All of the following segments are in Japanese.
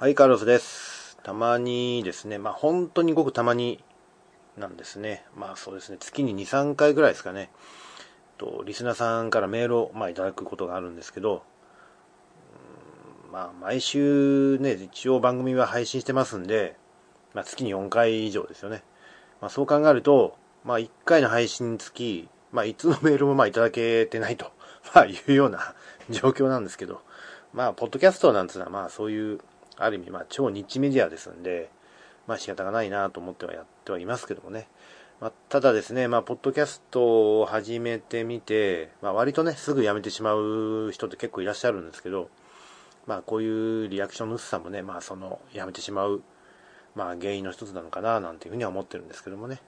はい、カルロスです。たまにですね、本当にごくたまになんですね。そうですね、月に2、3回ぐらいですかね。リスナーさんからメールを、いただくことがあるんですけど、毎週ね、一応番組は配信してますんで、月に4回以上ですよね。そう考えると、1回の配信につき、いつのメールもいただけてないと、いうような状況なんですけど、ポッドキャストなんつうのは、そういう、ある意味、超ニッチメディアですんで、仕方がないなと思ってはやってはいますけどもね。ただですね、ポッドキャストを始めてみて、割とね、すぐ辞めてしまう人って結構いらっしゃるんですけど、こういうリアクションの薄さもね、辞めてしまう、原因の一つなのかな、なんていうふうには思ってるんですけどもね。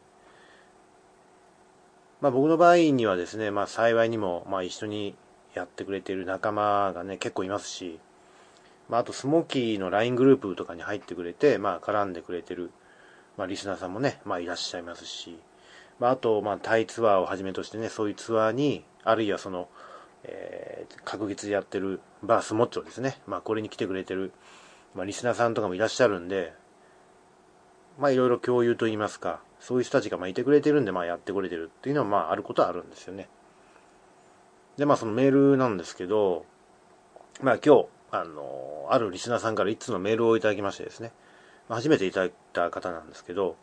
僕の場合にはですね、幸いにも、一緒にやってくれている仲間がね、結構いますし、あと、スモーキーの LINE グループとかに入ってくれて、絡んでくれてる、リスナーさんもね、いらっしゃいますし、あと、タイツアーをはじめとしてね、そういうツアーに、あるいはその、隔月でやってるバースモッチョですね。これに来てくれてる、リスナーさんとかもいらっしゃるんで、いろいろ共有といいますか、そういう人たちがいてくれてるんで、やってくれてるっていうのは、あることはあるんですよね。で、そのメールなんですけど、今日、あるリスナーさんから一通のメールをいただきましてですね、初めていただいた方なんですけど、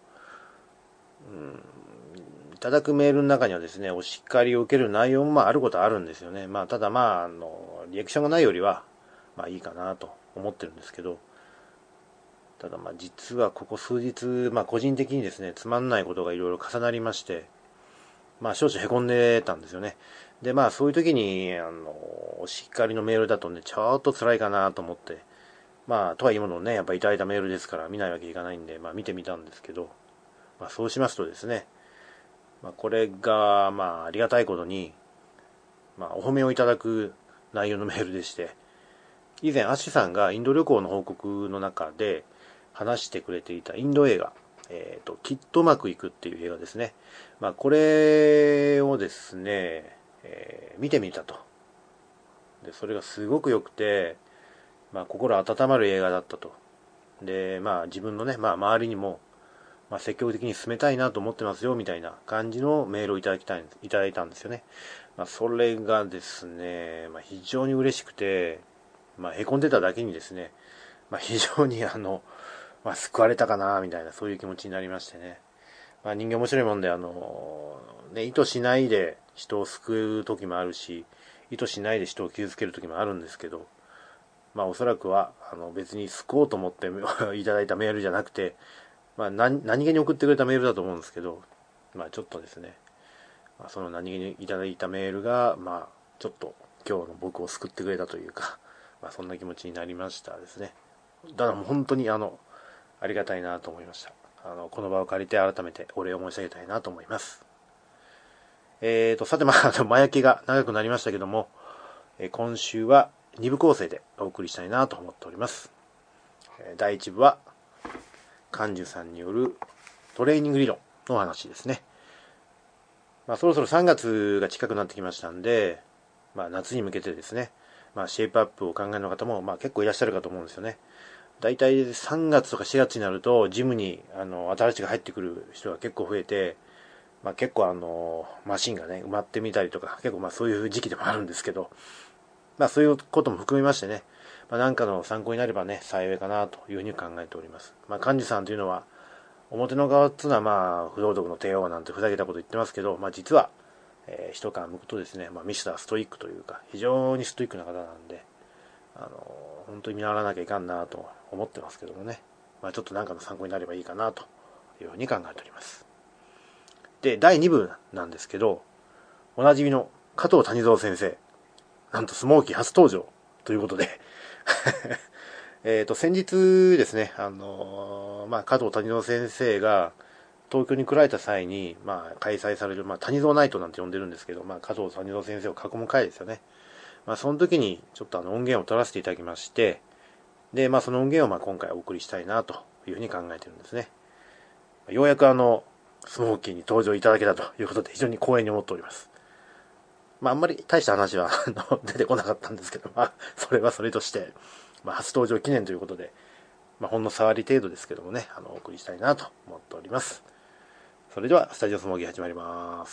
いただくメールの中にはですね、お叱りを受ける内容もあることはあるんですよね。ただリアクションがないよりは、いいかなと思ってるんですけど、ただ実はここ数日、個人的にですね、つまんないことがいろいろ重なりまして、少々凹んでたんですよね。で、そういう時に、お叱りのメールだとね、ちょっと辛いかなと思って、とはいえものね、やっぱいただいたメールですから見ないわけにいかないんで、見てみたんですけど、そうしますとですね、これが、ありがたいことに、お褒めをいただく内容のメールでして、以前、アッシュさんがインド旅行の報告の中で話してくれていたインド映画、きっとうまくいくっていう映画ですね。これをですね、見てみたと。で、それがすごく良くて、心温まる映画だったと。で、自分のね、周りにも、積極的に進めたいなと思ってますよ、みたいな感じのメールをいただいたんですよね。それがですね、非常に嬉しくて、凹んでただけにですね、非常に救われたかな、みたいな、そういう気持ちになりましてね。人間面白いもんで、ね、意図しないで人を救う時もあるし、意図しないで人を傷つける時もあるんですけど、おそらくは、別に救おうと思っていただいたメールじゃなくて、何気に送ってくれたメールだと思うんですけど、ちょっとですね、その何気にいただいたメールが、ちょっと今日の僕を救ってくれたというか、そんな気持ちになりましたですね。だからもう本当にありがたいなと思いました。この場を借りて改めてお礼を申し上げたいなと思います。さて前置きが長くなりましたけども、今週は2部構成でお送りしたいなと思っております。第1部は、幹事さんによるトレーニング理論の話ですね。そろそろ3月が近くなってきましたんで、夏に向けてですね、シェイプアップを考える方も、結構いらっしゃるかと思うんですよね。だいたい3月とか4月になると、ジムに、新しく入ってくる人が結構増えて、結構マシンがね、埋まってみたりとか、結構そういう時期でもあるんですけど、そういうことも含めましてね、なんかの参考になればね、幸いかなというふうに考えております。幹事さんというのは、表の側っていうのは不道徳の帝王なんてふざけたこと言ってますけど、実は、一皮むくとですね、ミスターストイックというか、非常にストイックな方なんで、本当に見習わなきゃいかんなと思ってますけどもね、ちょっとなんかの参考になればいいかなというふうに考えております。で、第2部なんですけど、おなじみの加藤谷蔵先生、なんとスモーキー初登場ということで先日ですね、加藤谷蔵先生が東京に来られた際に、開催される、谷蔵ナイトなんて呼んでるんですけど、加藤谷蔵先生を囲む会ですよね。その時にちょっと音源を取らせていただきまして、で、その音源を今回お送りしたいなというふうに考えてるんですね。ようやくスモーキーに登場いただけたということで非常に光栄に思っております。あんまり大した話は出てこなかったんですけど、それはそれとして、初登場記念ということで、 ほんの触り程度ですけどもね、お送りしたいなと思っております。それではスタジオスモーギー始まります。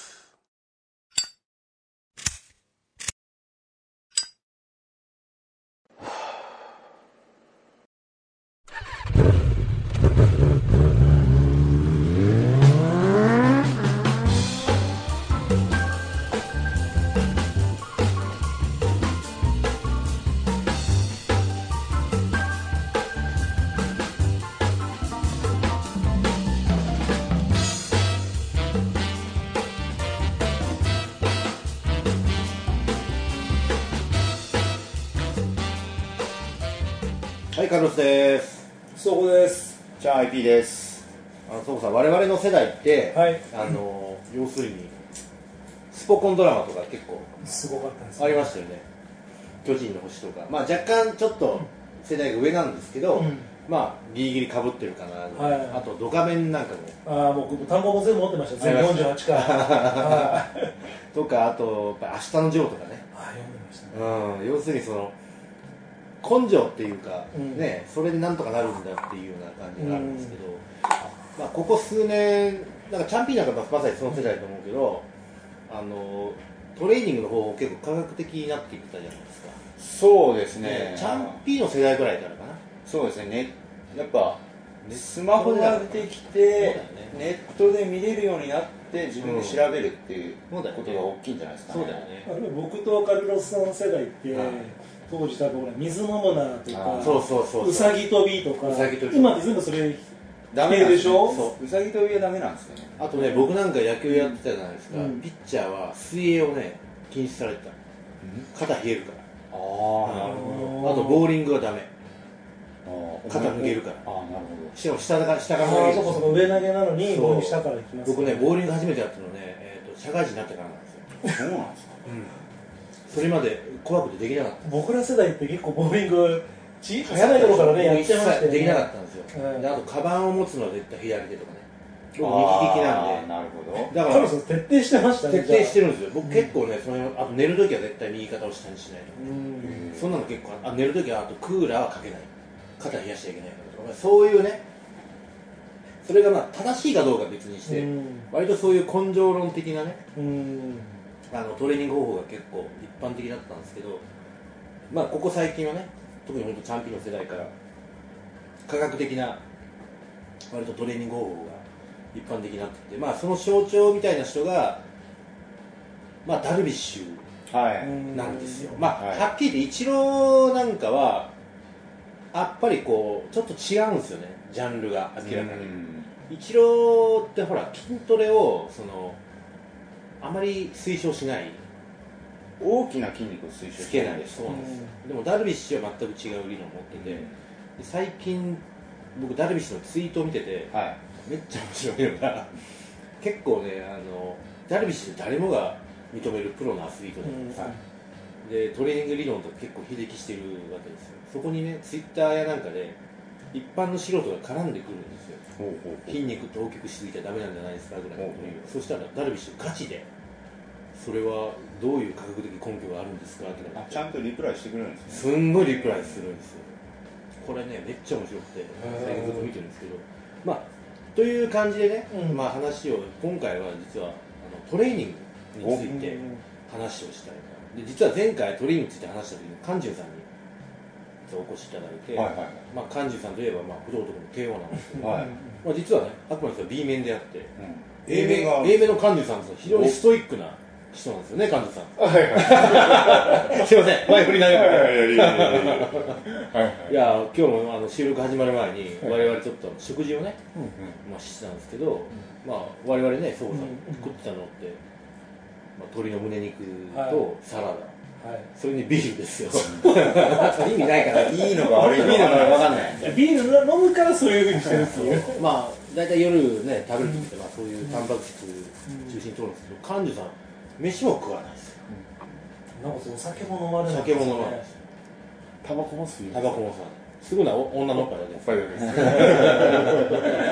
はい、カルロスです。 そこです。 じゃあ IP です。 そうさん、我々の世代って、 はい、 要するにスポコンドラマとか結構すごかったです、ね、 ありましたよね。巨人の星とか、若干ちょっと世代が上なんですけど、ギリギリ被ってるかな、あとドカベンなんかも、 僕単語も全部持ってました。全部48からとか、あと明日のジョーとかね、 読んでましたね。 要するにその根性っていうか、ね、それでなんとかなるんだっていうような感じがあるんですけど、ここ数年なんかチャンピオンなんかまさにその世代だと思うけど、トレーニングの方法結構科学的になっていったじゃないですか。 そうですね。 チャンピオンの世代ぐらいからかな。 そうですね。やっぱスマホが出てきて、ネットで見れるようになって自分で調べるっていうことが大きいんじゃないですかね。 そうだよね。 僕とカルロスさんの世代って、当時多分水飲むなとか、うさぎ跳びとか、今って全部それダメでしょ。 そううさぎ跳びはダメなんですよね。 あとね、僕なんか野球やってたじゃないですか、ピッチャーは水泳をね禁止されてた。肩冷えるから。あとボーリングはダメ。肩抜けるから。 なるほど。 しかも下からそこそこ上投げなのに下から行きます。 僕ね、ボーリング初めてやったのね、社会人になってからなんですよ。 そうなんですか。 それまで怖くてできなかった。 僕ら世代って結構ボーリング早い頃からねやってましたよね。 できなかったんですよ。であとカバンを持つのは絶対左手とかね。僕右利きなんで。 なるほど。 だから徹底してましたね。 徹底してるんですよ。僕結構ね、あと寝るときは絶対右肩を下にしないとか。そんなの結構寝るときはあとクーラーはかけない。肩冷やしちゃいけないからとか、そういうね。それが正しいかどうかは別にして、割とそういう根性論的なね。トレーニング方法が結構一般的だったんですけど、ここ最近はね、特に本当チャンピオンの世代から科学的な割とトレーニング方法が一般的になってきて、その象徴みたいな人がダルビッシュなんですよ。はっきり言ってイチローなんかはやっぱりこうちょっと違うんですよね、ジャンルが明らかに。イチローってほら筋トレをあまり推奨しない、 大きな筋肉を推奨つけない。そうなんですよ。でもダルビッシュは全く違う理論を持ってて、で最近僕ダルビッシュのツイートを見てて、めっちゃ面白いのが結構ね、ダルビッシュって誰もが認めるプロのアスリートなんですよ、でトレーニング理論と結構匹敵してるわけですよ。そこにね、ツイッターやなんかで一般の素人が絡んでくるんですよ。筋肉って大きくしすぎちゃダメなんじゃないですかぐらいのことを言う。そしたらダルビッシュガチでそれはどういう科学的根拠があるんですかって。 ちゃんとリプライしてくれるんですね。すんごいリプライするんですよ。これね、めっちゃ面白くて最近ずっと見てるんですけど、という感じでね、話を今回は実はトレーニングについて話をしたいな。で実は前回トレーニングについて話した時にカンジュンさんにお越しいただいて、カンジュンさんといえば不道徳の帝王なんですけど、実はね、あくまで B 面であって、A 面のカンジュンさんって非常にストイックな人なんですよね、カンジュンさん。すいません、前振り投げて。いや、今日も収録始まる前に我々ちょっと食事をね、してたんですけど、我々ね、そうさん作ってたのって、鶏の胸肉とサラダ、それにビールですよ。意味ないから、 いいのか悪いのか分かんない。 ビール飲むからそういうふうにしてるんですよ。 大体夜ね、食べる時ってそういうタンパク質中心に取るんですけど、カンジュさん飯も食わないですよ。 なんかお酒も飲まれない。 酒も飲まないです。 タバコも吸う。 タバコもさ、すぐな女のおっぱいだけです。 おっぱいだけです。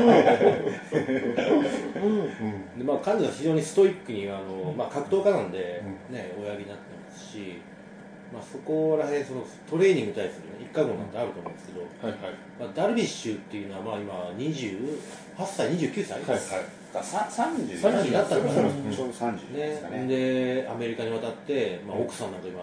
でカンジュさん非常にストイックに格闘家なんでね、おやりになってますし、そこら辺トレーニングに対する一過言なんてあると思うんですけど、 ダルビッシュっていうのはまあ今28歳29歳です、 はいはい、 30になったのかな、 ちょうど30ですかね。 でアメリカに渡って、まあ、奥さんなんか今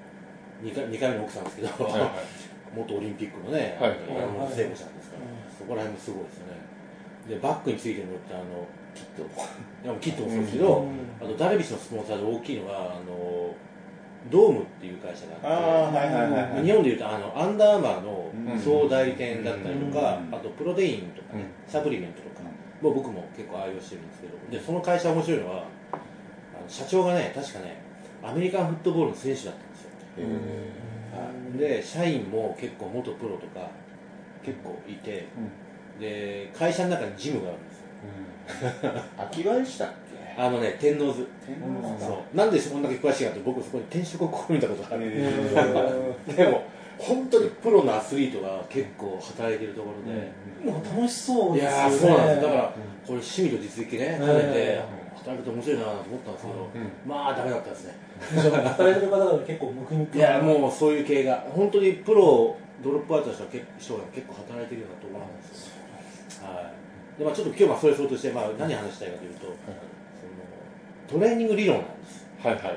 2回目の奥さんですけど、はいはい、元オリンピックのね、山本聖子さんですから、そこら辺もすごいですよね。でバックについてるのってキットもそうですけど、あとダルビッシュのスポンサーで大きいのがドームっていう会社があって、日本でいうとアンダーアーマーの総代理店だったりとか、あとプロテインとか、ね、サプリメントとか、もう僕も結構愛用してるんですけど、でその会社面白いのは社長がね、確かねアメリカンフットボールの選手だったんですよ。で社員も結構元プロとか結構いて、で会社の中にジムがあるんですよ。 秋葉でしたっけ？ 天王洲。そうなんでそんだけ詳しいかって、僕そこに転職を試みたことがある。でも本当にプロのアスリートが結構働いてるところで、 もう楽しそうですよね。 いやそうなんです。だからこれ趣味と実益ね兼ねて働くと面白いなと思ったんですけど、まあダメだったですね。 働いてる方が結構向く。 いやもうそういう系が本当にプロドロップアウトした人が結構働いてるようなところなんですよ。はい。でちょっと今日はそれそうとして、何話したいかというと、そのトレーニング理論なんです。はいはい。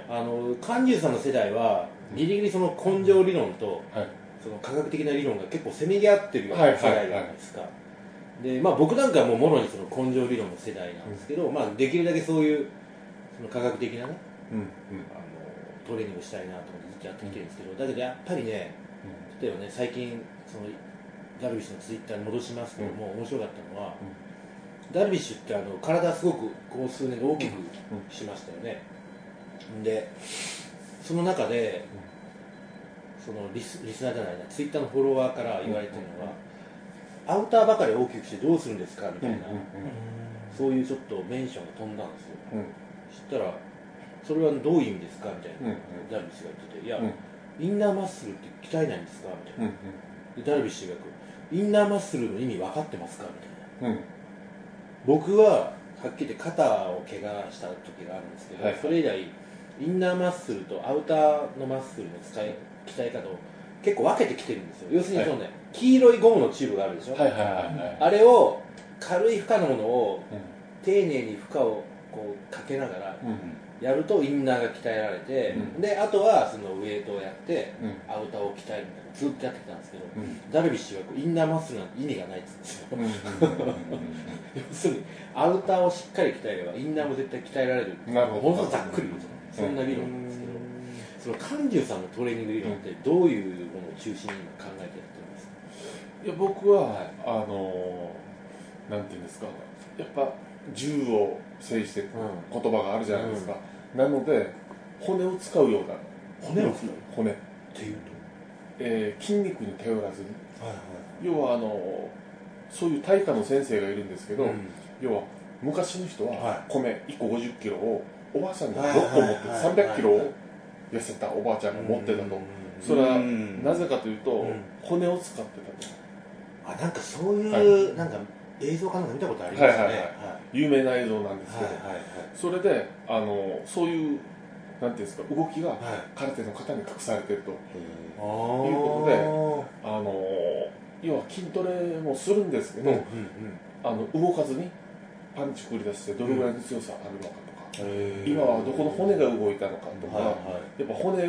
寛重さんの世代はギリギリその根性理論と、その科学的な理論が結構せめぎ合ってるような世代じゃないですか。で僕なんかはもうもろにその根性理論の世代なんですけど、できるだけそういうその科学的なね、トレーニングしたいなと思ってずっとやってきてるんですけど、だけどやっぱりね、例えばね最近そのダルビッシュのツイッターに戻しますけども、面白かったのは、ダルビッシュって体すごくこう数年で大きくしましたよね。でその中でそのリスナーじゃないな、ツイッターのフォロワーから言われてるのは、アウターばかり大きくしてどうするんですかみたいな、そういうちょっとメンションが飛んだんですよ。そしたらそれはどういう意味ですかみたいな、ダルビッシュが言ってて、いや、インナーマッスルって鍛えないんですかみたいな、でダルビッシュがインナーマッスルの意味分かってますかみたいな、僕ははっきり言って肩を怪我した時があるんですけど、それ以来インナーマッスルとアウターのマッスルの鍛え方を結構分けてきてるんですよ。要するにそのね、黄色いゴムのチューブがあるでしょ、あれを軽い負荷のものを丁寧に負荷をこうかけながらやるとインナーが鍛えられて、であとはそのウエイトをやってアウターを鍛えるみたいなずっとやってきたんですけど、ダルビッシュはインナーマッスルなんて意味がないって言うんですよ。要するにアウターをしっかり鍛えればインナーも絶対鍛えられる。ほんとざっくり言うとそんな理論なんですけど、その寛重さんのトレーニング理論ってどういうものを中心に今考えてやってるんですか？ いや僕は、なんていうんですか、やっぱ銃を制して言葉があるじゃないですか、なので骨を使うような骨を使う骨っていうと、筋肉に頼らずに、要はそういう体科の先生がいるんですけど、要は昔の人は米1個50キロをおばあさんが6個持って300キロを痩せたおばあちゃんが持ってたと。それはなぜかというと骨を使ってたと。 なんかそういうなんか映像かなんか見たことありますね。 有名な映像なんですけど、それでそういうなんていうんですか、動きが空手の型に隠されているということで、要は筋トレもするんですけど、動かずにパンチ繰り出してどれぐらいの強さあるのかとか、今はどこの骨が動いたのかとか、やっぱ骨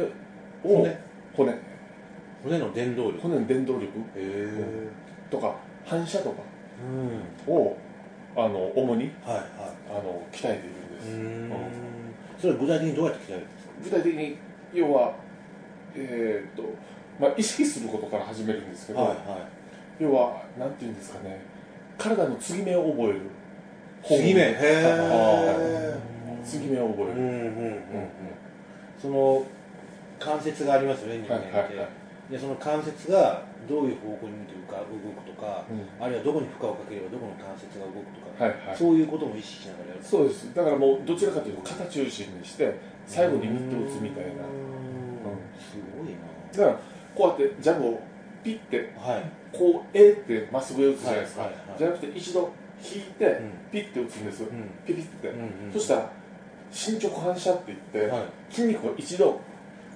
の伝導力とか反射とかを主に鍛えているんです。 それは具体的にどうやって鍛えるんですか？ 具体的に要は意識することから始めるんですけど、要はなんていうんですかね、体の継ぎ目を覚える。 継ぎ目、 継ぎ目を覚える。 その関節がありますよね、人間って。でその関節がどういう方向に向いて動くとか、あるいはどこに負荷をかければどこの関節が動くとか、そういうことも意識しながらやる。 そうです。だからもうどちらかというと肩中心にして最後にミットを打つみたいな。 すごいな。 だからこうやってジャブをピッて、こうってまっすぐ打つじゃないですか。じゃなくて一度引いてピッて打つんですよ。ピピッて。そしたら進捗反射って言って筋肉が一度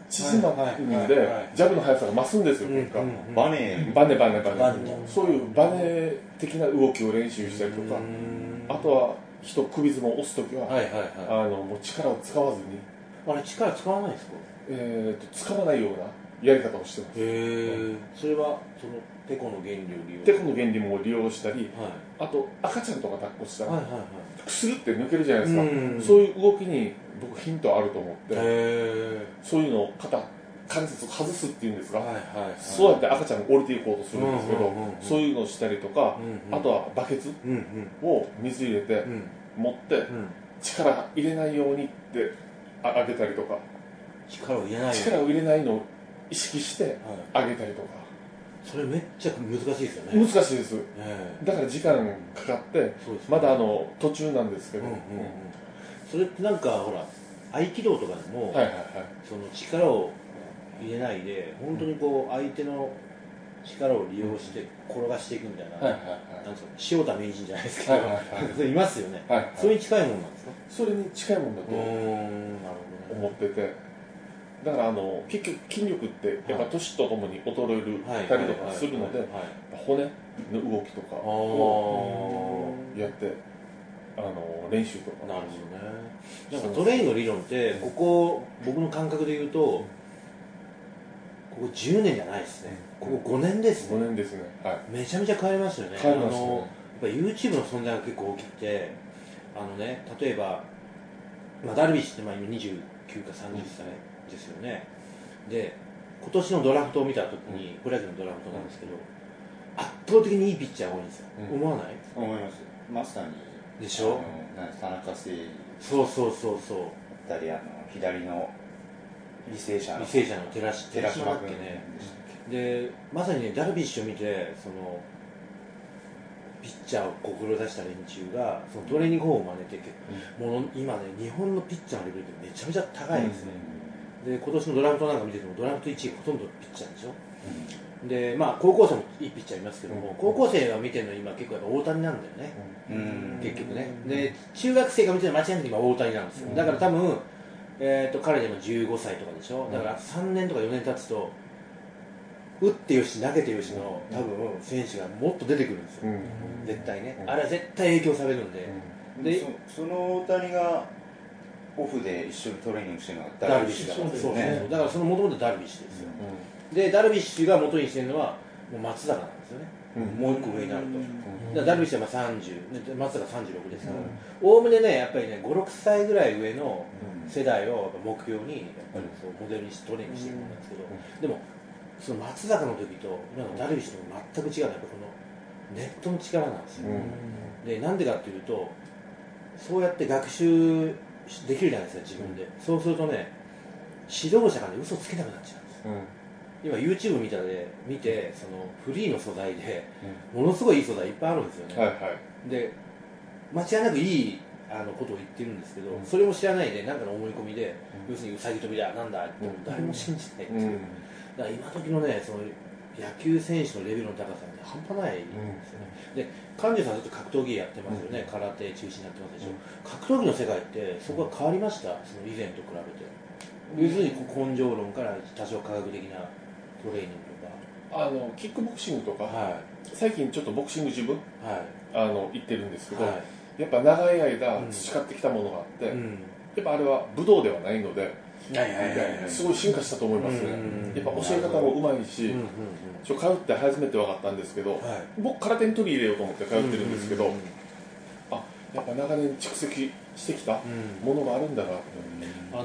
縮まるんでジャブの速さが増すんですよ。 バネそういうバネ的な動きを練習したりとか、あとは人首相撲を押すときはもう力を使わずに、 あれ力使わないですか？ 使わないようなやり方をしてます。 それはそのテコの原理を利用テコの原理も利用したり、あと赤ちゃんとか抱っこしたらくするって抜けるじゃないですか。そういう動きに僕ヒントあると思って、そういうのを関節を外すっていうんですか、そうやって赤ちゃんが降りていこうとするんですけど、そういうのをしたりとか、あとはバケツを水入れて持って力入れないようにって上げたりとか、 力を入れないのを意識して上げたりとか。 それめっちゃ難しいですよね。 難しいです。だから時間かかってまだ途中なんですけど、 それってなんかほら合気道とかでもその力を入れないで本当にこう相手の力を利用して転がしていくみたいな、なんですか、塩田名人じゃないですけど、それいますよね。それに近いものなんですか？ それに近いものだと思ってて。だから結局筋力ってやっぱ年とともに衰えたりとかするので、骨の動きとかをやって練習とか。 なるほどね。なんかトレインの理論ってここ僕の感覚で言うとここ10年じゃないですね。ここ5年ですね。 5年ですね。 めちゃめちゃ変わりましたよね。 変わりましたね。 やっぱ YouTube の存在が結構大きくて、例えばダルビッシュって今29か30歳ですよね。で今年のドラフトを見たときに、プロ野球のドラフトなんですけど、圧倒的にいいピッチャーが多いんですよ。思わない？ 思います。まさにでしょ。 田中誠二、 そうだったり左の履正社の寺島だっけね。でまさにね、ダルビッシュを見てそのピッチャーを志した連中がそのトレーニング法を真似て、今ね日本のピッチャーのレベルってめちゃめちゃ高いんですね。で今年のドラフトなんか見ててもドラフト1位がほとんどピッチャーでしょ。で高校生もいいピッチャーいますけども、高校生が見てるの今結構やっぱ大谷なんだよね、結局ね。で中学生が見てるのは間違いなく今大谷なんですよ。だから多分、彼でも15歳とかでしょ。だから3年とか4年経つと打ってよし投げてよしの多分選手がもっと出てくるんですよ、絶対ね。あれは絶対影響されるんで、 その大谷がオフで一緒にトレーニングしてるのがダルビッシュだからね。だからその元々ダルビッシュですよ、でダルビッシュが元にしてるのはもう松坂なんですよね、もう一個上になると。ダルビッシュは30、松坂36ですから、おおむねねやっぱりね5、6歳ぐらい上の世代を目標にやっぱりそうモデルにしてトレーニングしていくんですけど、でもその松坂の時と今のダルビッシュと全く違うのはやっぱこのネットの力なんですよ、でなんでかっていうとそうやって学習できるじゃないですか自分で、そうするとね指導者がね嘘つけなくなっちゃうんです、今 YouTube 見てそのフリーの素材でものすごいいい素材いっぱいあるんですよね、で間違いなくいいことを言ってるんですけど、それも知らないで何かの思い込みで、要するにうさぎ跳びだなんだって誰も信じないんですよ、だから今時のねその野球選手のレベルの高さは、ね、半端ないんですよね、で神主さんずっと格闘技やってますよね、空手中心になってますでしょ、格闘技の世界ってそこは変わりました、その以前と比べて。要するに根性論から多少科学的なトレーニングとかキックボクシングとか、最近ちょっとボクシングジム、行ってるんですけど、やっぱ長い間培ってきたものがあって、やっぱあれは武道ではないので、すごい進化したと思いますね。やっぱ教え方もうまいし、通って初めて分かったんですけど、僕空手に取り入れようと思って通ってるんですけど、やっぱ長年蓄積してきたものがあるんだなって、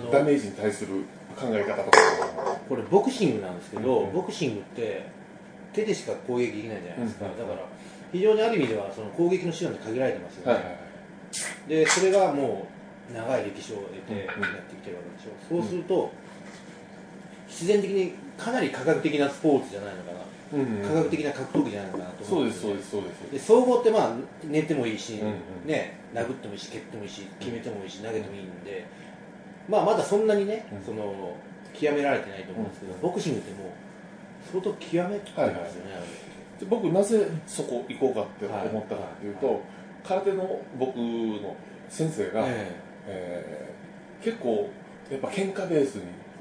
ダメージに対する考え方とか。 これボクシングなんですけど、ボクシングって手でしか攻撃できないじゃないですか、だから非常にある意味ではその攻撃の手段で限られてますよね、でそれがもう長い歴史を得てやってきてるわけでしょ、そうすると必然的にかなり科学的なスポーツじゃないのかな、科学的な格闘技じゃないのかなと思うんですよね。で総合って寝てもいいし、殴ってもいいし蹴ってもいいし決めてもいいし投げてもいいんで、まだそんなにね、その極められてないと思うんですけど、ボクシングってもう相当極めてますよね、 で僕なぜそこ行こうかって思ったかっていうと、空手の僕の先生が、結構やっぱ喧嘩ベースに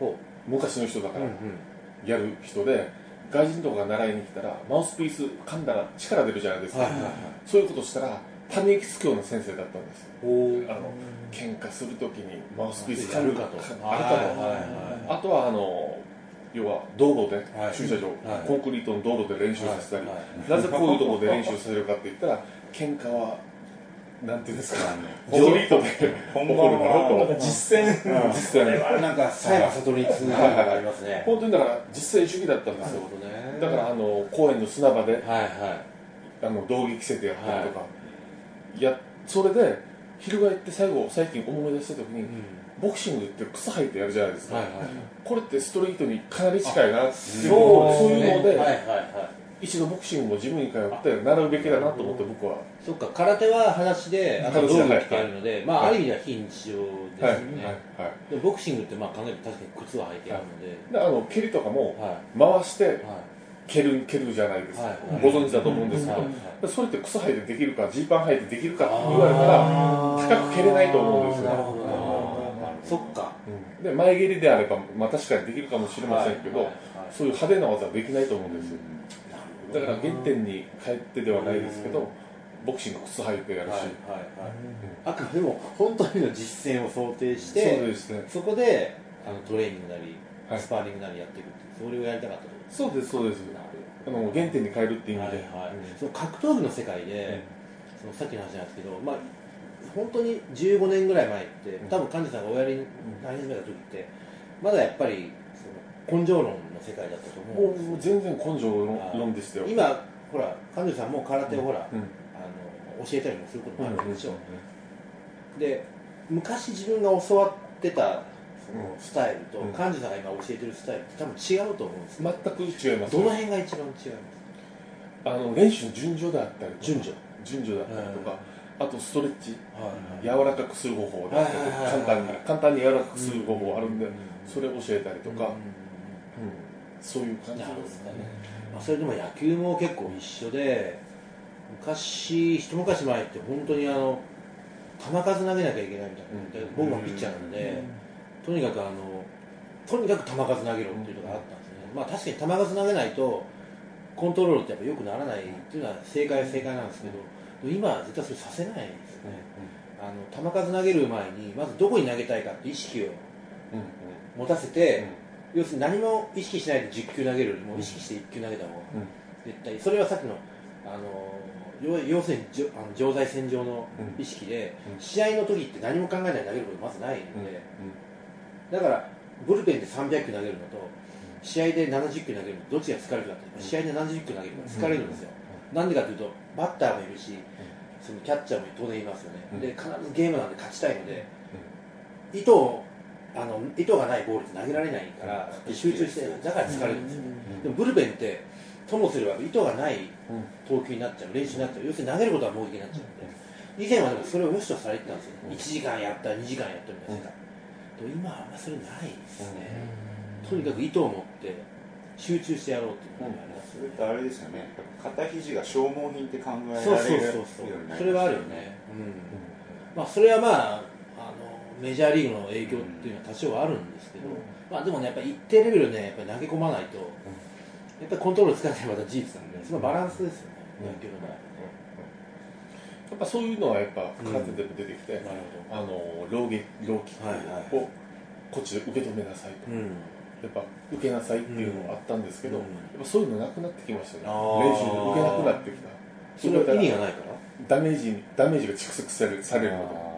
昔の人だからやる人で、外人とかが習いに来たらマウスピース噛んだら力出るじゃないですか、そういうことしたらため息つくような先生だったんです。喧嘩するときにマウスピース噛むかとあとは要は道路で、駐車場、コンクリートの道路で練習させたり、なぜこういうところで練習させるかって言ったら、喧嘩はなんていうんですか、コンクリートで本番は実践なんか佐山悟に通ずるのがありますね。 本当にだから実践主義だったんですよ。だから公園の砂場で道着着せてやったりとか、それで翻って最近思い出した時に、ボクシングって靴履いてやるじゃないですか、これってストリートにかなり近いなってそういうので、一度ボクシングもジムに通って習うべきだなと思って、僕は。 そっか、空手は裸足で道具着てやるので、ある意味では非日常ですよね。でボクシングって考えると確かに靴は履いてやるので、 蹴りとかも回して蹴るじゃないですか、ご存知だと思うんですけど、それって靴履いてできるかジーパン履いてできるかって言われたら高く蹴れないと思うんですよ。 そっか。 で前蹴りであれば、確かにできるかもしれませんけど、そういう派手な技はできないと思うんですよ。だから原点に帰ってではないですけど、ボクシング靴履いてやるし、 あくまでも本当にの実践を想定して、そこでトレーニングなりスパーリングなりやっていくって、それをやりたかったと。 そうですそうです。原点に帰るっていう意味で、 その格闘技の世界で、さっきの話なんですけど、本当に15年ぐらい前って、多分幹事さんがおやりになり始めた時って、まだやっぱり根性論の世界だったと思うんです。 全然根性論でしたよ。 今ほら幹事さんも空手をほら、教えたりもすることもあるんでしょ。で昔自分が教わってたそのスタイルと、幹事さんが今教えてるスタイルって多分違うと思うんです。 全く違います。 どの辺が一番違います？練習の順序であったりとか、順序だったりとか、あとストレッチ、柔らかくする方法だったりとか、簡単に柔らかくする方法あるんで、それを教えたりとか、そういう感じですね。 それでも野球も結構一緒で、一昔前って本当に球数投げなきゃいけないみたいな、僕もピッチャーなので、とにかく球数投げろっていうのがあったんですね。確かに球数投げないとコントロールってやっぱ良くならないっていうのは正解なんですけど、今は絶対それさせないですよね。球数投げる前にまずどこに投げたいかって意識を持たせて、要するに何も意識しないで10球投げるよりも意識して1球投げた方が絶対、それはさっきの要するに常在戦場の意識で、試合の時って何も考えないで投げることまずないので、だからブルペンで300球投げるのと試合で70球投げるのどっちが疲れるかって、試合で70球投げるのが疲れるんですよ。なんでかというとバッターもいるし、そのキャッチャーも当然いますよね。で必ずゲームなんで勝ちたいので、意図がないボールって投げられないから集中して、だから疲れるんですよ。でもブルペンってともすれば意図がない投球になっちゃう、練習になっちゃう、要するに投げることは目的になっちゃうので、以前はでもそれを良しとされてたんですよ。1時間やった2時間やったみたいな。今はあんまそれないですね。とにかく意図を持って集中してやろうっていうのがあります。 それってあれですよね、肩肘が消耗品って考えられるようになりますね。 それはあるよね。それはメジャーリーグの影響っていうのは多少はあるんですけど、でもね、やっぱり一定レベルね、やっぱり投げ込まないと、やっぱりコントロールつかないのはまた事実なんで、そのバランスですよね、野球の場合。 やっぱそういうのはやっぱ空手でも出てきて、ローキックをこっちで受け止めなさいと、やっぱ受けなさいっていうのがあったんですけど、やっぱそういうのなくなってきましたね。練習で受けなくなってきた。 それは意味がないから？ ダメージが蓄積されるので。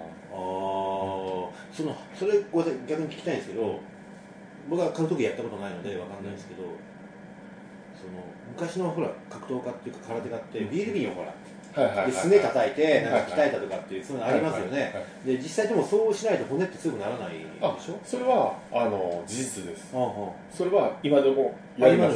それ逆に聞きたいんですけど、僕は格闘技やったことないのでわかんないですけど、昔のほら格闘家っていうか空手家ってビール瓶をほらすね叩いてなんか鍛えたとかっていうそういうのありますよね。で実際でもそうしないと骨って強くならないでしょ。 それは事実です。それは今でもやります。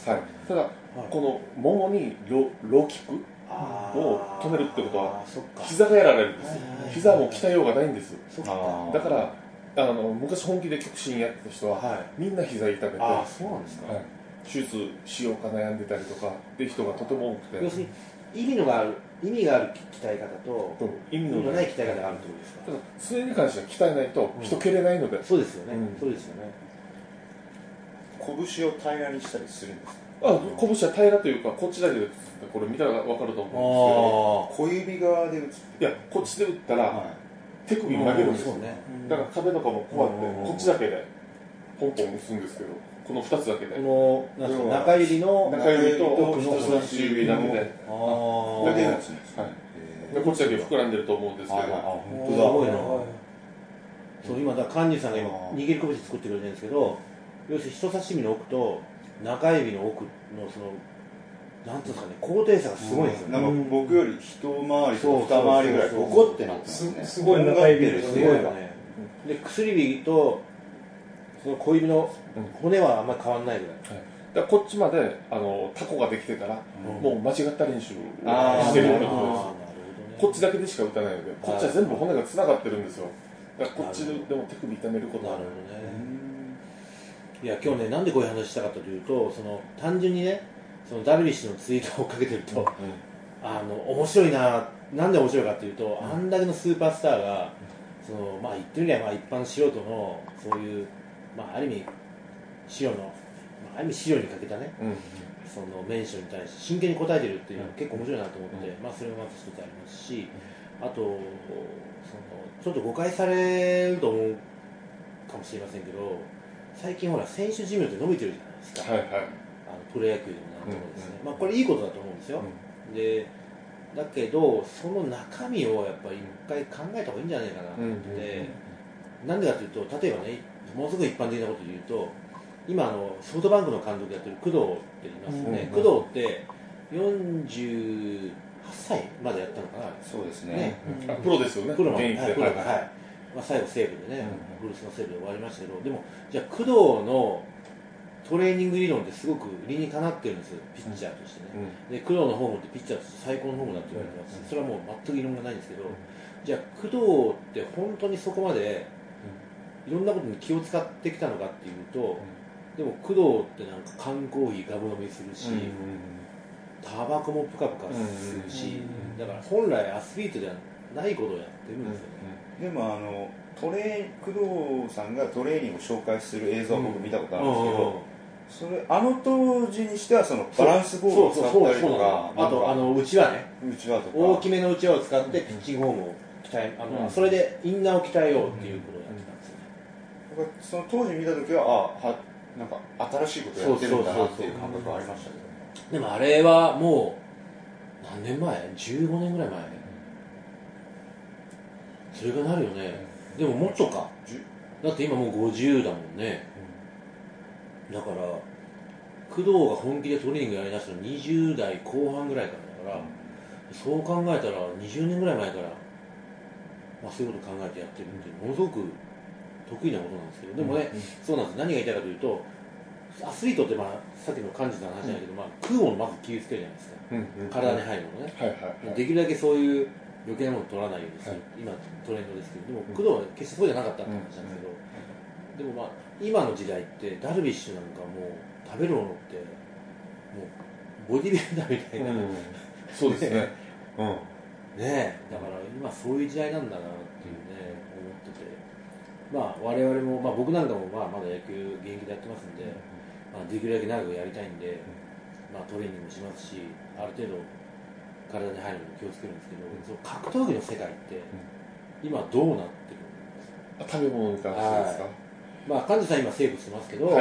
ただこのももにローキックを止めるってことは膝がやられるんですよ。膝も鍛えようがないんです。だから昔本気で極真やってた人はみんな膝痛めて、手術しようか悩んでたりとかって人がとても多くて、 要するに意味がある鍛え方と意味のない鍛え方があるってことですか。 ただそれに関しては鍛えないと人蹴れないので。 そうですよね。そうですよね。 拳を平らにしたりするんですか？ 拳は平らというか、こっちだけでこれ見たら分かると思うんですけど、小指側で打つ。 いや、こっちで打ったら手首曲げるんですよ。だから壁とかもこうやってこっちだけでポンポン打つんですけど、この2つだけで。 この中指と人差し指だけで。だけ打つんです。でこっちだけ膨らんでると思うんですけど。 本当だ。すごいな。そう今だ幹事さんが今握り拳作ってくれてるんですけど、要するに人差し指の奥と中指の奥のそのなんていうんですかね、高低差がすごいんですよね。 なんか僕より一回りと二回りぐらいボコってなってますね。 すごい中指ですごいよね。で薬指とその小指の骨はあんまり変わらないぐらい。 だからこっちまでタコができてからもう間違った練習をしてるってことです。こっちだけでしか打たないので、こっちは全部骨がつながってるんですよ。だからこっちでも手首痛めることがある。 いや今日ね、なんでこういう話したかというと、その単純にね、そのダルビッシュのツイートを追っかけてると、面白いな、なんで面白いかというと、あんだけのスーパースターがその、言ってみれば一般素人のそういう、ある意味資料にかけたね、そのメンションに対して真剣に答えてるっていうのは結構面白いなと思って、それがまず一つありますし、あとそのちょっと誤解されると思うかもしれませんけど、最近ほら選手寿命って伸びてるじゃないですか、プロ野球でもなんともですね、これいいことだと思うんですよ、でだけどその中身をやっぱり一回考えた方がいいんじゃないかなと思って、なんでかというと、例えばね、ものすごく一般的なことで言うと、今ソフトバンクの監督やってる工藤っていますよね、工藤って48歳までやったのかな。 そうですね。 プロですよね。 プロの現役で、最後西武でね、古巣の西武で終わりましたけど、でもじゃあ工藤のトレーニング理論ってすごく理にかなってるんですよ、ピッチャーとしてね。で工藤のフォームってピッチャーとして最高のフォームだって言われてますし、それはもう全く異論がないんですけど、じゃあ工藤って本当にそこまでいろんなことに気を使ってきたのかっていうと、でも工藤ってなんか缶コーヒーガブ飲みするし、タバコもプカプカするし、だから本来アスリートじゃないことをやってるんですよね。 でも工藤さんがトレーニングを紹介する映像を僕見たことあるんですけど、それ当時にしてはそのバランスボールを使ったりとか、 あとうちわね、 とか大きめのうちわを使ってピッチングフォームを鍛え、それでインナーを鍛えようっていうことをやってたんですよね。 その当時見た時はなんか新しいことをやってるんだなっていう感覚がありましたけど、 でもあれはもう何年前 ?15 年ぐらい前、それがなるよね、でももっとか、だって今もう50だもんね、だから工藤が本気でトレーニングやりだしたの20代後半ぐらいからだから、そう考えたら20年ぐらい前から、そういうことを考えてやってるっていうものすごく得意なことなんですけど、でもね、そうなんです。何が言いたいかというと、アスリートって、さっきの幹事さんの話だけど、食うものまず気をつけるじゃないですか、体に入るものね、できるだけそういう余計なもの取らないようにする、今トレンドですけど、でも工藤は決してそうじゃなかったって話なんですけど、でも今の時代ってダルビッシュなんかもう食べるものってもうボディビルダーみたいな、 そうですねね、だから今そういう時代なんだなっていうね、思ってて、我々も、僕なんかもまだ野球現役でやってますんで、できるだけ長くやりたいんで、トレーニングもしますし、ある程度体に入るのも気をつけるんですけど、その格闘技の世界って今どうなってるんですか？ 食べ物に関してですか？ 幹事さん今セーブしてますけど、もう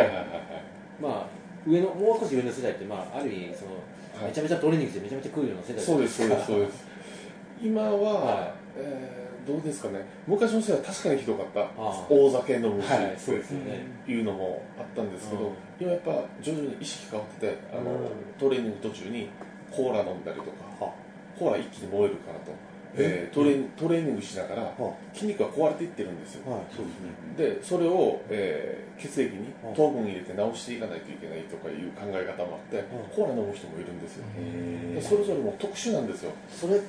少し上の世代って、ある意味その、めちゃめちゃトレーニングしてめちゃめちゃ食うような世代そうです今は、どうですかね、昔の世代は確かにひどかった、大酒飲むしっていうのもあったんですけど、今やっぱ徐々に意識変わってて、トレーニング途中にコーラ飲んだりとか、コーラ一気に燃えるからと、トレーニングしながら筋肉が壊れていってるんですよ、でそれを、血液に糖分入れて治していかないといけないとかいう考え方もあって、コーラ飲む人もいるんですよ、それぞれも特殊なんですよ。 それって、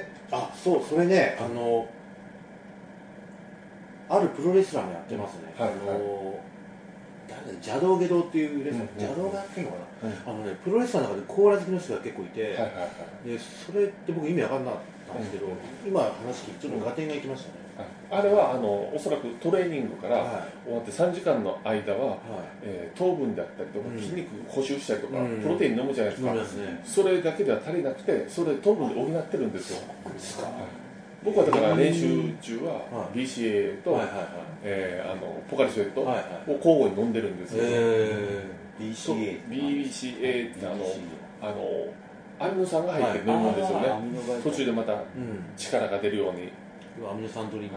それね、あるプロレスラーもやってますね、 邪道下道っていうレスラー、邪道がやってるのかな、プロレスラーの中でコーラ好きの人が結構いて、でそれって僕意味わかんなかったんですけど、今話聞いてちょっと合点がいきましたね。 あれはおそらくトレーニングから終わって3時間の間は、糖分であったりとか筋肉補修したりとか、プロテイン飲むじゃないですか、それだけでは足りなくて、それ糖分で補ってるんですよ。僕はだから練習中は BCA とポカリスエットを交互に飲んでるんですよ。BCA ってアミノ酸が入って飲むんですよね。途中でまた力が出るように。 アミノ酸ドリンク。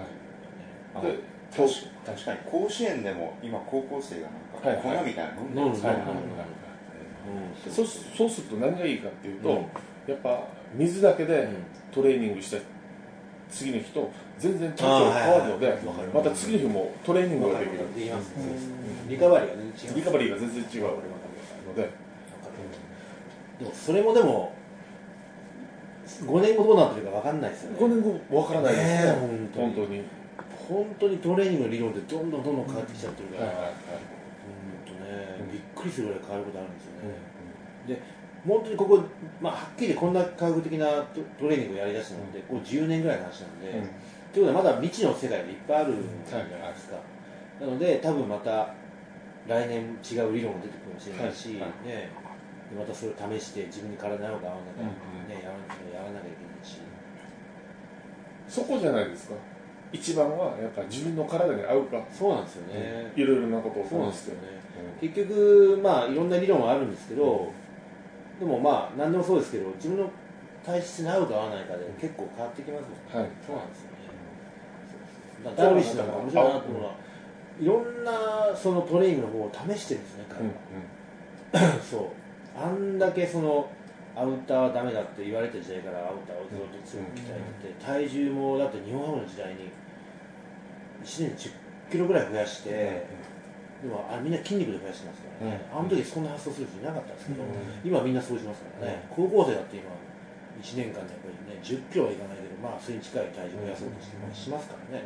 確かに甲子園でも今高校生がなんか粉みたいなの飲んでるんですよ。 そうすると何がいいかっていうと、やっぱ水だけでトレーニングした次の日と全然体調が変わるので、また次の日もトレーニングができる。 リカバリーが全然違う。 リカバリーが全然違うので。 でもそれもでも5年後どうなってるか分かんないですよね。 5年後分からないですね。 本当にトレーニングの理論ってどんどん変わってきちゃってるから、びっくりするぐらい変わることあるんですよね。で本当にここ、はっきりこんな科学的なトレーニングをやりだしたので、こう10年ぐらいの話なんで、ということはまだ未知の世界がいっぱいあるんじゃないですか。なので多分また来年違う理論が出てくるかもしれないし、またそれを試して自分に体に合うか合わないか、やらなきゃいけないし、 そこじゃないですか。一番はやっぱり自分の体に合うか。 そうなんですよね。 いろいろなことをそうなんですよね。結局いろんな理論はあるんですけど、でも何でもそうですけど、自分の体質に合うか合わないかで結構変わってきますもんね。そうなんですよね。ダルビッシュなんか面白いなと思うのは、いろんなそのトレーニングの方を試してるんですね、彼は。そう。あんだけアウターはダメだって言われた時代からアウターをずっと強く鍛えてて、体重もだって日本ハムの時代に1年10キロぐらい増やして、でもみんな筋肉で増やしてますからね。あの時そんな発想する人いなかったんですけど、今みんなそうしますからね。高校生だって今1年間でやっぱりね10キロはいかないけど、それに近い体重を増やそうとしてしますからね。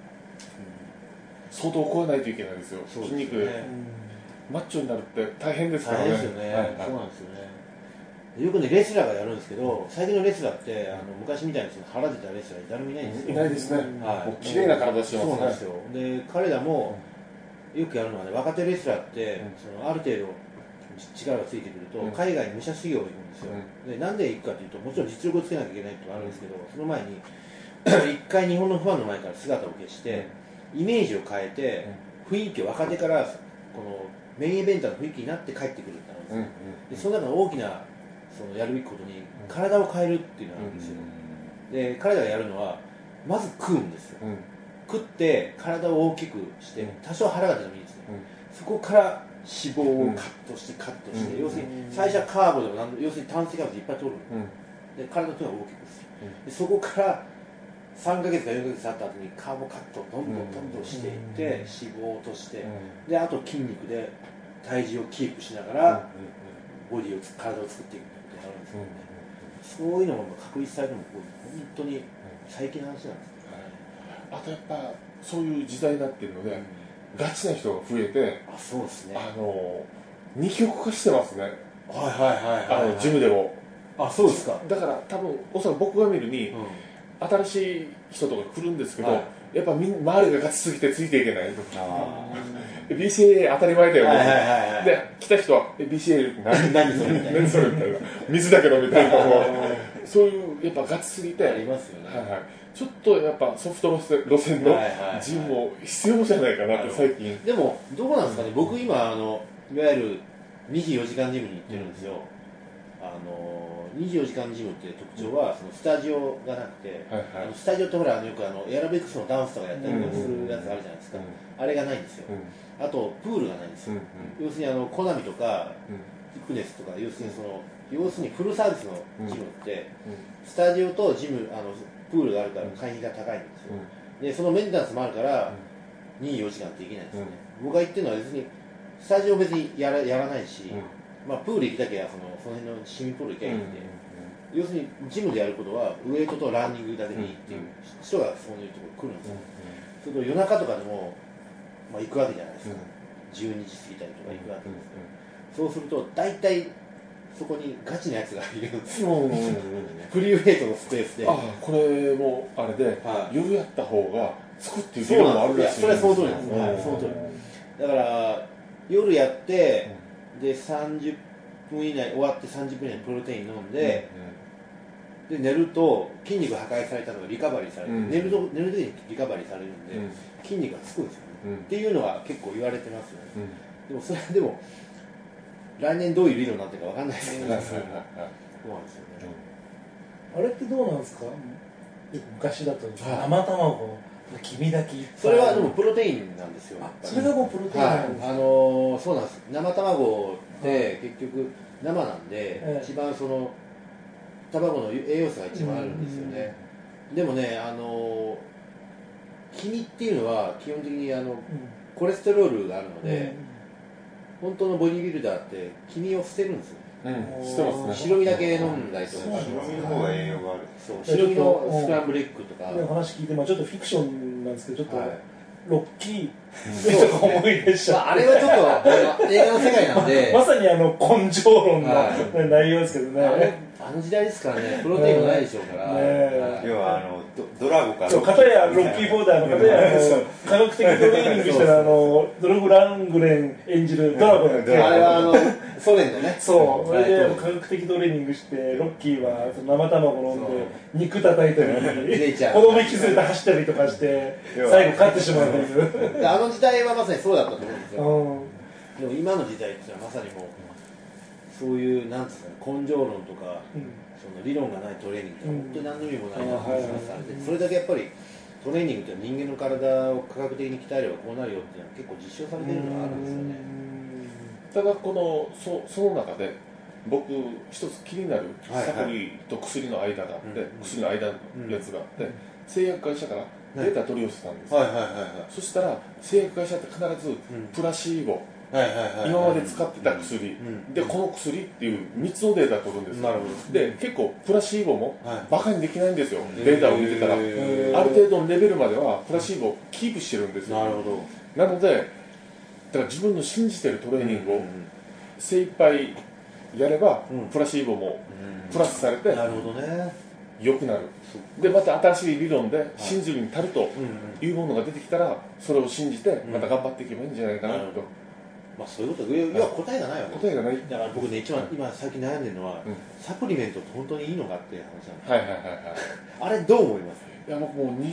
相当超えないといけないですよ。筋肉でマッチョになるって大変ですからね。 大変ですよね。そうなんですよね。よくねレスラーがやるんですけど、最近のレスラーって昔みたいに腹出たレスラー誰もいないんですよ。 いないですね。綺麗な体してますね。 そうなんですよ。で彼らもよくやるのはね、若手レスラーってある程度力がついてくると海外に武者修行に行くんですよ。でなんで行くかというと、もちろん実力をつけなきゃいけないってのがあるんですけど、その前に一回日本のファンの前から姿を消してイメージを変えて雰囲気を若手からこのメインイベンターの雰囲気になって帰ってくるってあるんですよ。でその中の大きなやるべきことに体を変えるっていうのがあるんですよ。で彼らがやるのはまず食うんですよ。食って体を大きくして多少腹が出てもいいですね。そこから脂肪をカットして、要するに最初はカーボでも要するに炭水化物いっぱい取る、で体の手を大きくする、でそこから3ヶ月か4ヶ月経った後にカーボカットをどんどんしていって脂肪を落として、であと筋肉で体重をキープしながらボディを体を作っていくってことをやるんですけどね、そういうのも確立されても本当に最近の話なんですよね。 あとやっぱそういう時代になってるので、ガチな人が増えて、 そうですね。 二極化してますね。ジムでも。 そうですか。 だから多分おそらく僕が見るに、新しい人とか来るんですけど、やっぱ周りがガチすぎてついていけない。BCA 当たり前だよね。で来た人は BCA 何それみたいな、水だけどみたいな、そういうやっぱガチすぎて。 ありますよね。 ちょっとやっぱソフト路線のジムも必要じゃないかなって最近。 でもどうなんですかね、僕今いわゆる24時間ジムに行ってるんですよ。24時間ジムっていう特徴はスタジオがなくて、スタジオってほらよくエアロビクスのダンスとかやったりするやつあるじゃないですか、あれがないんですよ。あとプールがないんですよ。要するにコナミとかフィットネスとか、要するにフルサービスのジムってスタジオとジムプールがあるから会費が高いんですよ。でそのメンテナンスもあるから24時間ってできないんですよね。僕が言ってるのは別にスタジオ別にやらないし、プール行きだけはその辺の市民プール行きゃいいんで、要するにジムでやることはウエイトとランニングだけでいいっていう人がそういうところ来るんですよ。それと夜中とかでも行くわけじゃないですか。 12時過ぎたりとか行くわけですよ、そうすると大体そこにガチなやつがいるんですよフリーウェイトのスペースでこれもあれで、夜やった方がつくっていう理論もあるらしい。 それはその通りなんです、はい、その通りだから夜やって、で30分以内終わって30分以内にプロテイン飲んで、で寝ると筋肉破壊されたのがリカバリーされて、寝る時にリカバリーされるんで、筋肉がつくんですよね、っていうのは結構言われてますよね、でもそれでも来年どういう理論になってるかわかんないですけど、そうなんですよね、 あれってどうなんですか、昔だと生卵黄身だけ、 それはでもプロテインなんですよ。 それがもうプロテインなんですか、 そうなんです。生卵って結局生なんで、一番その卵の栄養素が一番あるんですよね、でもね黄身っていうのは基本的にコレステロールがあるので、本当のボディビルダーって黄身を捨てるんですよ、 してますね。 白身だけ飲んだりとか、 白身の方が栄養がある。 白身のスクランブルエッグとか話聞いて、ちょっとフィクションなんですけど、ちょっとロッキーとか思い出しちゃう、 あれはちょっと映画の世界なんでまさに根性論の内容ですけどね、 あの時代ですからね、プロテインもないでしょうから、 要はドラゴか片やロッキーボーダーの片や科学的トレーニングしたらドルフ・ラングレン演じるドラゴンだっけ、 あれはソ連のね、 そう、それで科学的トレーニングしてロッキーは生卵飲んで肉叩いたり子供引き連れて走ったりとかして最後勝ってしまうというあの時代はまさにそうだったと思うんですよ、でも今の時代っていうのはまさにもうそういうなんですかね、根性論とか、その理論がないトレーニングって本当に何の意味もないなと思います、それだけやっぱりトレーニングって人間の体を科学的に鍛えればこうなるよっていうのは結構実証されてるのがあるんですよね。 ただその中で僕一つ気になるサプリと薬の間があって、薬の間のやつがあって、製薬会社からデータ取り寄せたんです、そしたら製薬会社って必ずプラシーボ、今まで使ってた薬、でこの薬っていう3つのデータを取るんですよ。で結構プラシーボもバカにできないんですよ、データを見てたら、ある程度のレベルまではプラシーボをキープしてるんですよ。なのでだから自分の信じてるトレーニングを精一杯やれば、プラシーボもプラスされて良くなる。でまた新しい理論で信じるに足るというものが出てきたら、それを信じてまた頑張っていけばいいんじゃないかなと。 そういうこと、要は答えがないわけ答えがない。 だから僕ね、一番今最近悩んでるのは、サプリメントって本当にいいのかっていう話なんです。あれどう思います？ いや僕もう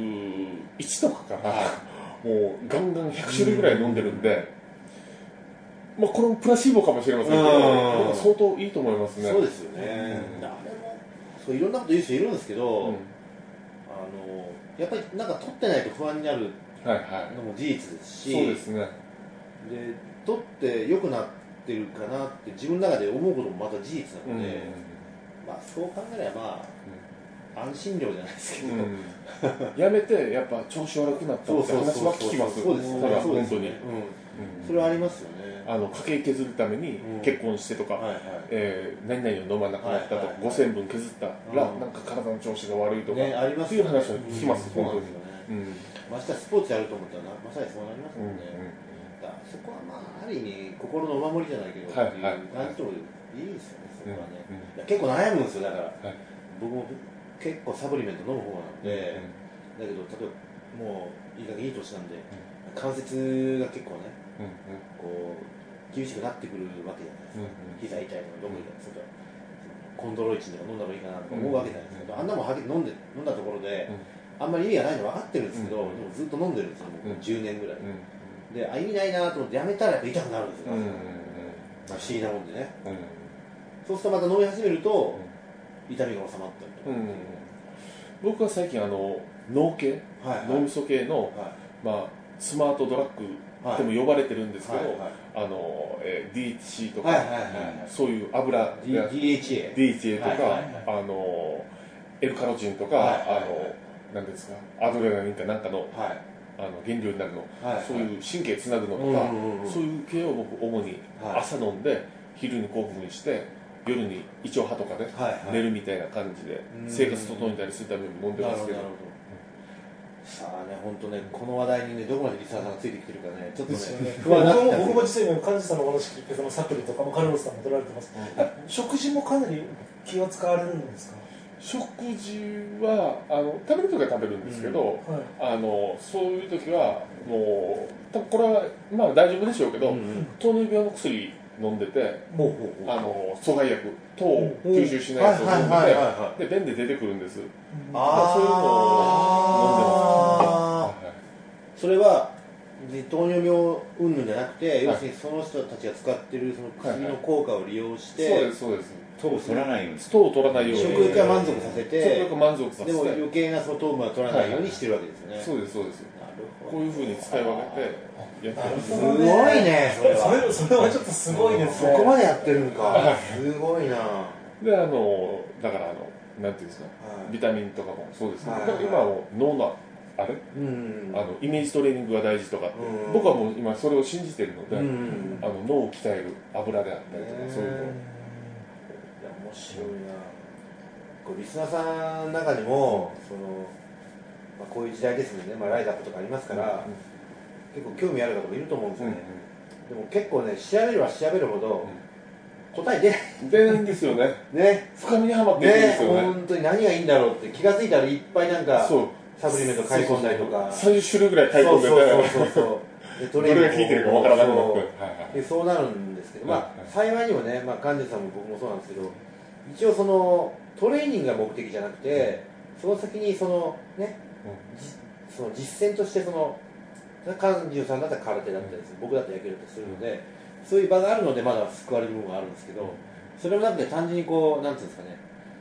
21とかからもうガンガン100種類ぐらい飲んでるんで、これもプラシーボかもしれませんけど、僕相当いいと思いますね。 そうですよね。あれもそういろんなこと言う人いるんですけど、やっぱりなんか取ってないと不安になるのも事実ですし、 そうですね。 で取って良くなってるかなって自分の中で思うこともまた事実なので、そう考えれば安心料じゃないですけど、 やめてやっぱ調子悪くなったって話は聞きます。 そうですね、 本当にそれはありますよね。 家計削るために結婚してとか、何々を飲まなくなったとか、5000分削ったらなんか体の調子が悪いとかっていう話は聞きます。本当にましてスポーツやると思ったらまさにそうなりますもんね。そこはある意味心のお守りじゃないけどっていう感じともいいですよね。そこはね、結構悩むんですよ。だから僕も結構サプリメント飲む方なんで、だけど例えばもういい加減いい年なんで関節が結構ねこう厳しくなってくるわけじゃないですか。膝痛いとかどこいいかちょっとコンドロイチンとか飲んだ方がいいかなとか思うわけじゃないですか。あんなもんはっきり飲んだところであんまり意味がないの分かってるんですけど、でもずっと飲んでるんですよ。もう10年ぐらいで、意味ないなと思ってやめたらやっぱ痛くなるんですよ、不思議なもんでね、そうするとまた飲み始めると痛みが収まったりとか、 僕は最近脳系、脳みそ系の、スマートドラッグでも呼ばれてるんですけど、DHC とか、そういう油 DHA とか、L カロチンとか、何ですか、アドレナリンかなんかの原料になるの、そういう神経つなぐのとか、そういう系を僕主に朝飲んで昼に興奮して夜に胃腸派とかで寝るみたいな感じで生活整えたりするために飲んでますけど、 さあね、本当ね、この話題にね、どこまでリサーさんがついてきてるかね、ちょっとね、 不安になって僕も実際今、幹事さんのお話聞いて、そのサプリとかもカルロスさんも取られてます、食事もかなり気を使われるんですか？ 食事は食べるときは食べるんですけど、そういうときはもう多分これはまあ大丈夫でしょうけど、糖尿病の薬飲んでて、阻害薬糖を吸収しないやつを飲んでて、で便で出てくるんです。そういうのを飲んでます。 それは糖尿病云々じゃなくて、要するにその人たちが使っているその薬の効果を利用して、 そうです。 糖を取らないように、 糖を取らないように、 食欲は満足させて、 食欲満足させて、 でも余計なその糖分は取らないようにしてるわけですよね。 そうです。こういうふうに使い分けてやってる。 すごいね、それはちょっとすごいですね。 そこまでやってるんか。すごいな。 でだからなんていうんですか、ビタミンとかもそうですね。今は脳のあれ、イメージトレーニングが大事とかって、僕はもう今それを信じてるので、脳を鍛える油であったりとかそういうの。 面白いな。リスナーさんの中にもこういう時代ですのでね、ライダーとかありますから、結構興味ある方もいると思うんですよね。でも結構ね、調べれば調べるほど答え出ないんですよね。深みにはまっていくんですよね。 本当に何がいいんだろうって気がついたらいっぱいなんかサプリメント買い込んだりとか、 30種類ぐらい買い込んでて、どれが効いてるかわからなくなってそうなるんですけど、幸いにもね、幹事さんも僕もそうなんですけど、一応そのトレーニングが目的じゃなくて、その先にその実践として幹事さんだったら空手だったりする、僕だったら野球だったりするので、そういう場があるのでまだ救われる部分があるんですけど、それもなくて単純になんていうんですかね、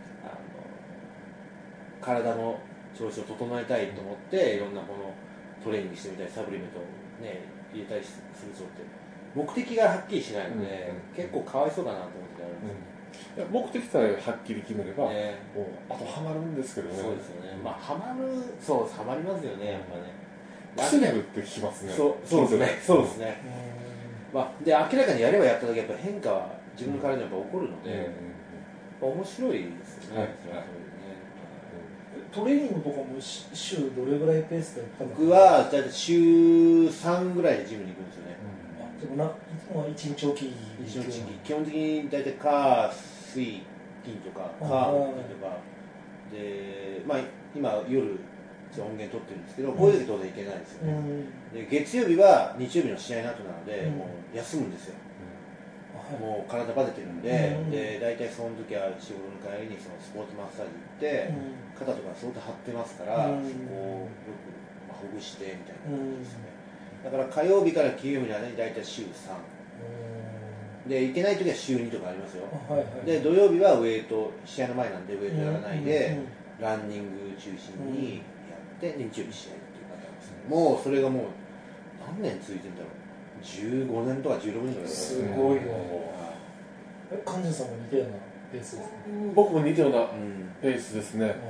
体の調子を整えたいと思っていろんなものトレーニングしてみたりサプリメントをね入れたりする人って目的がはっきりしないので、結構かわいそうだなと思ってあるんですよ。 目的さえはっきり決めれば、もうあとハマるんですけどね。 そうですよね。ハマりますよね、やっぱね。 癖になるって聞きますね。 そうですね。で明らかにやればやっただけやっぱ変化は自分の体にやっぱ起こるので、面白いですよね。 トレーニングとかも週どれぐらいペースでやったの？ 僕はだいたい週3ぐらいでジムに行くんですよね。 でも1日おき基本的に大体火水金とか火金とかで、今夜音源取ってるんですけど、こういう時当然行けないんですよね。で月曜日は日曜日の試合の後なので、もう休むんですよ。もう体バテてるんで、大体その時は仕事の帰りにそのスポーツマッサージ行って、肩とか相当張ってますから、そこをよくほぐしてみたいな感じですね。だから火曜日から金曜日の間に大体週3で、行けない時は週2とかありますよ。で土曜日はウェイト、試合の前なんでウェイトやらないで、ランニング中心にやって日曜日試合っていうパターンですね。もうそれがもう何年続いてるんだろう、15年とか16年とかすごいよ。幹事さんも似たようなペースですね。 僕も似たようなペースですね。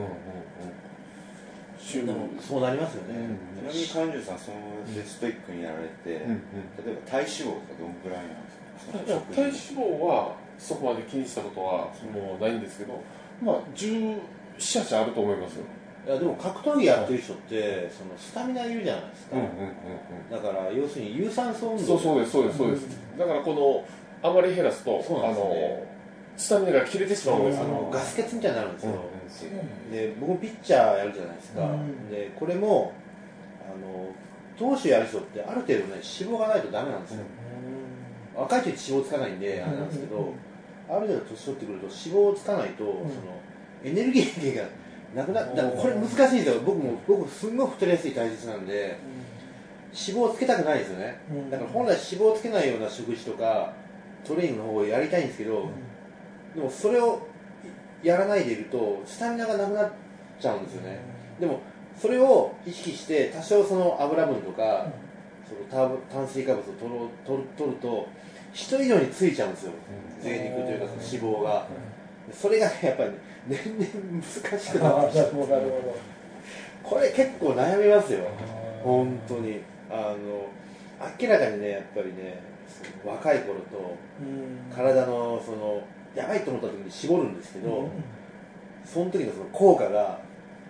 そうなりますよね。 ちなみに幹事さんそのでストイックにやられて、例えば体脂肪とかどんくらいなんですか？ 体脂肪はそこまで気にしたことはもうないんですけど、17、18あると思いますよ。 いやでも格闘技やってる人ってそのスタミナいるじゃないですか。だから要するに有酸素運動。 そうです。だからこのあまり減らすとスタミナが切れてしまうんです。 ガス欠みたいになるんですよ。で僕もピッチャーやるじゃないですか。でこれも投手やる人ってある程度ね脂肪がないとダメなんですよ。若い時脂肪つかないんであれなんですけど、ある程度年取ってくると脂肪つかないとそのエネルギー源がなくなった。これ難しいんですよ。僕すんごく太りやすい体質なんで脂肪をつけたくないですよね。だから本来脂肪をつけないような食事とかトレーニングの方をやりたいんですけど、でもそれをやらないでいるとスタミナがなくなっちゃうんですよね。でもそれを意識して多少その油分とかその炭水化物を取ると人以上についちゃうんですよ。贅肉というかその脂肪が。それがねやっぱり年々難しくなってきて、これ結構悩みますよ本当に。明らかにねやっぱりね若い頃と体のそのやばいと思った時に絞るんですけど、その時のその効果が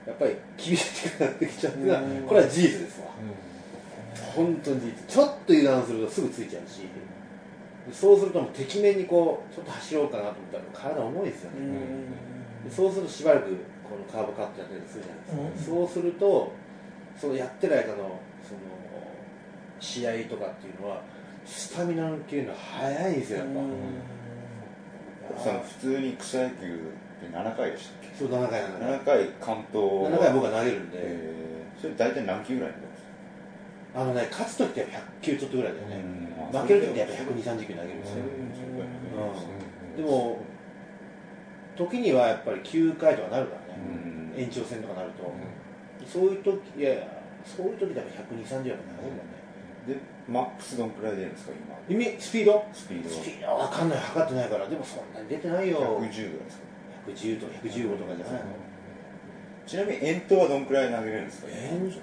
やっぱり厳しくなってきちゃうっていうのはこれは事実ですわ、本当に事実。ちょっと油断するとすぐついちゃうし、そうするともうてきめんにこうちょっと走ろうかなと思ったら体重いですよね、でそうするとしばらくこのカーブカットやったりするじゃないですか、そうするとそのやってる間のその試合とかっていうのはスタミナの切れるのは早いんですよ、やっぱ。 さん普通に草野球って7回でしたっけ？ そう、7回 7回完投。 7回僕は投げるんで、 それ大体何球ぐらい投げますか？ 勝つときって100球ちょっとぐらいだよね、負けるときってやっぱ120、30球投げるんですよ、でも時にはやっぱり9回とかなるからね、延長戦とかなると、そういう時でやっぱ120、30は投げるもんね。 でマックスどんくらい出るんですか今？ スピードは分かんない、測ってないから。でもそんなに出てないよ。 110ぐらいですか ？110とか115とかじゃないの？ ちなみに遠投はどんくらい投げれるんですか？ 遠投はどれぐらい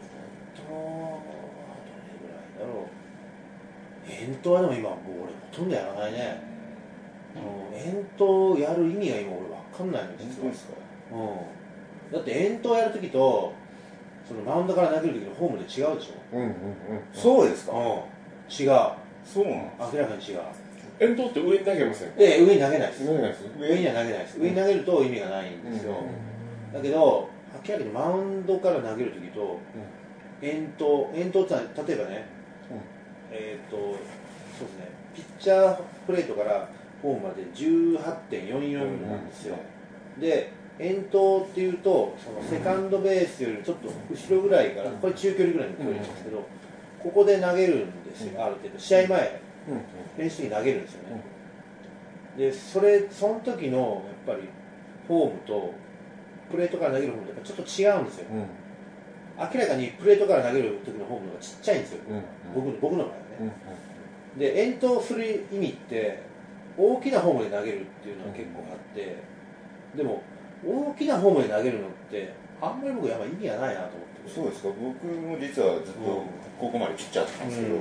だろう。遠投はでも今俺ほとんどやらないね。遠投やる意味が今俺分かんないの、実は。 ですか？ だって遠投やるときとそのマウンドから投げるときのフォームで違うでしょ。 そうですか？ 違う。 そうなん明らかに違う。 遠投って上に投げませんか？ 上に投げないです。 上には投げないです。上に投げると意味がないんですよ。だけど明らかにマウンドから投げるときと遠投ってのは例えばね、そうですね、ピッチャープレートからホームまで 18.44 なんですよ。で遠投っていうとそのセカンドベースよりちょっと後ろぐらいから、これ中距離ぐらいの距離なんですけど、ここで投げるんですよ、ある程度試合前、練習に投げるんですよね。でその時のやっぱりフォームとプレートから投げるフォームってちょっと違うんですよ、明らかにプレートから投げる時のフォームの方がちっちゃいんですよ、僕の場合はね、で遠投する意味って大きなフォームで投げるっていうのは結構あって、でも大きなフォームで投げるのってあんまり僕やっぱ意味がないなと思って。 そうですか？僕も実はずっとここまで切っちゃったんですけど、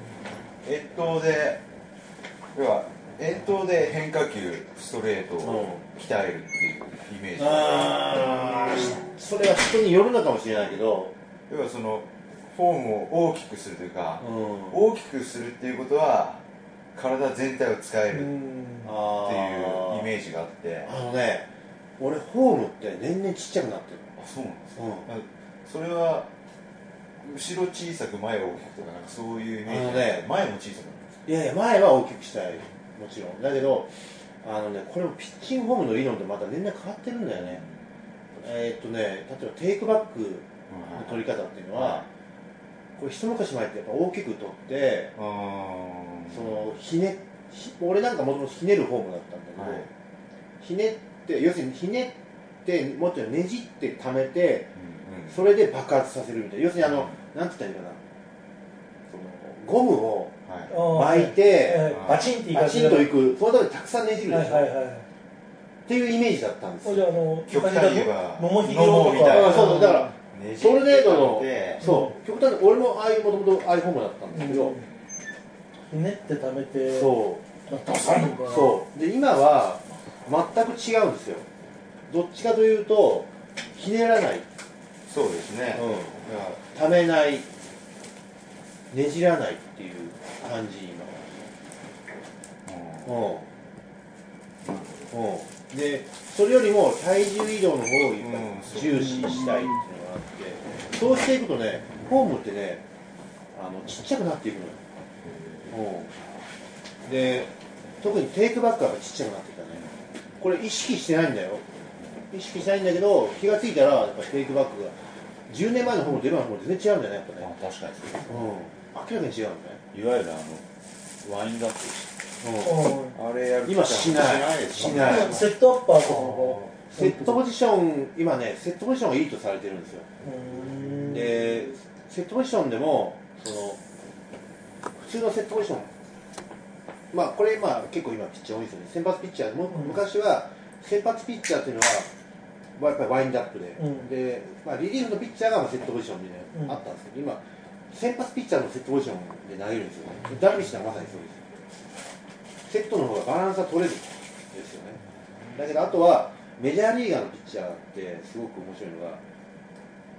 遠投で変化球ストレートを鍛えるっていうイメージ。 それは人によるのかもしれないけど、 要はそのフォームを大きくするというか、大きくするっていうことは体全体を使えるっていうイメージがあって、 俺フォームって年々ちっちゃくなってる。 そうなんですか？それは後ろ小さく前を大きくとか、なんかそういうイメージで、前も小さくなるんですか？ いやいや、前は大きくしたい、もちろんだけどこれもピッチングフォームの理論とまた年々変わってるんだよね。例えばテイクバックの取り方っていうのは、これ一昔前ってやっぱ大きく取ってその俺なんかもともとひねるフォームだったんだけど、ひねって要するにひねってもっとねじって溜めて、それで爆発させるみたいな、要するになんて言ったらいいかな、そのゴムを巻いてバチンっていく、そのためにたくさんねじるでしょ、っていうイメージだったんですよ。 極端に言えば野茂英雄とか、 そうだからそれ程度の、そう極端に俺ももともとああいうフォームだったんですけど、 ひねって溜めて、 そうダサいんだ。 そうで今は全く違うんですよ。どっちかというとひねらない、 そうですね、 溜めない、ねじらないっていう感じ今。でそれよりも体重移動の方を重視したいっていうのがあって、そうしていくとね、フォームってねちっちゃくなっていくのよ。で特にテイクバックがちっちゃくなってきたね。これ意識してないんだよ、意識してないんだけど、気がついたらやっぱりテイクバックが10年前のフォームと今のフォーム全然違うんだよね、やっぱね。 確かに明らかに違うんだね。 いわゆるワインドアップあれやる今しないセットアッパーとかのセットポジション、今ねセットポジションがいいとされてるんですよ。でセットポジションでも普通のセットポジション、これ結構今ピッチャー多いですよね。先発ピッチャーも、昔は先発ピッチャーっていうのはやっぱりワインドアップで、でリリーフのピッチャーがセットポジションで、あったんですけど、今先発ピッチャーのセットポジションで投げるんですよね。ダルビッシュはまさにそうです。セットの方がバランスが取れるんですよね。だけどあとはメジャーリーガーのピッチャーってすごく面白いのが、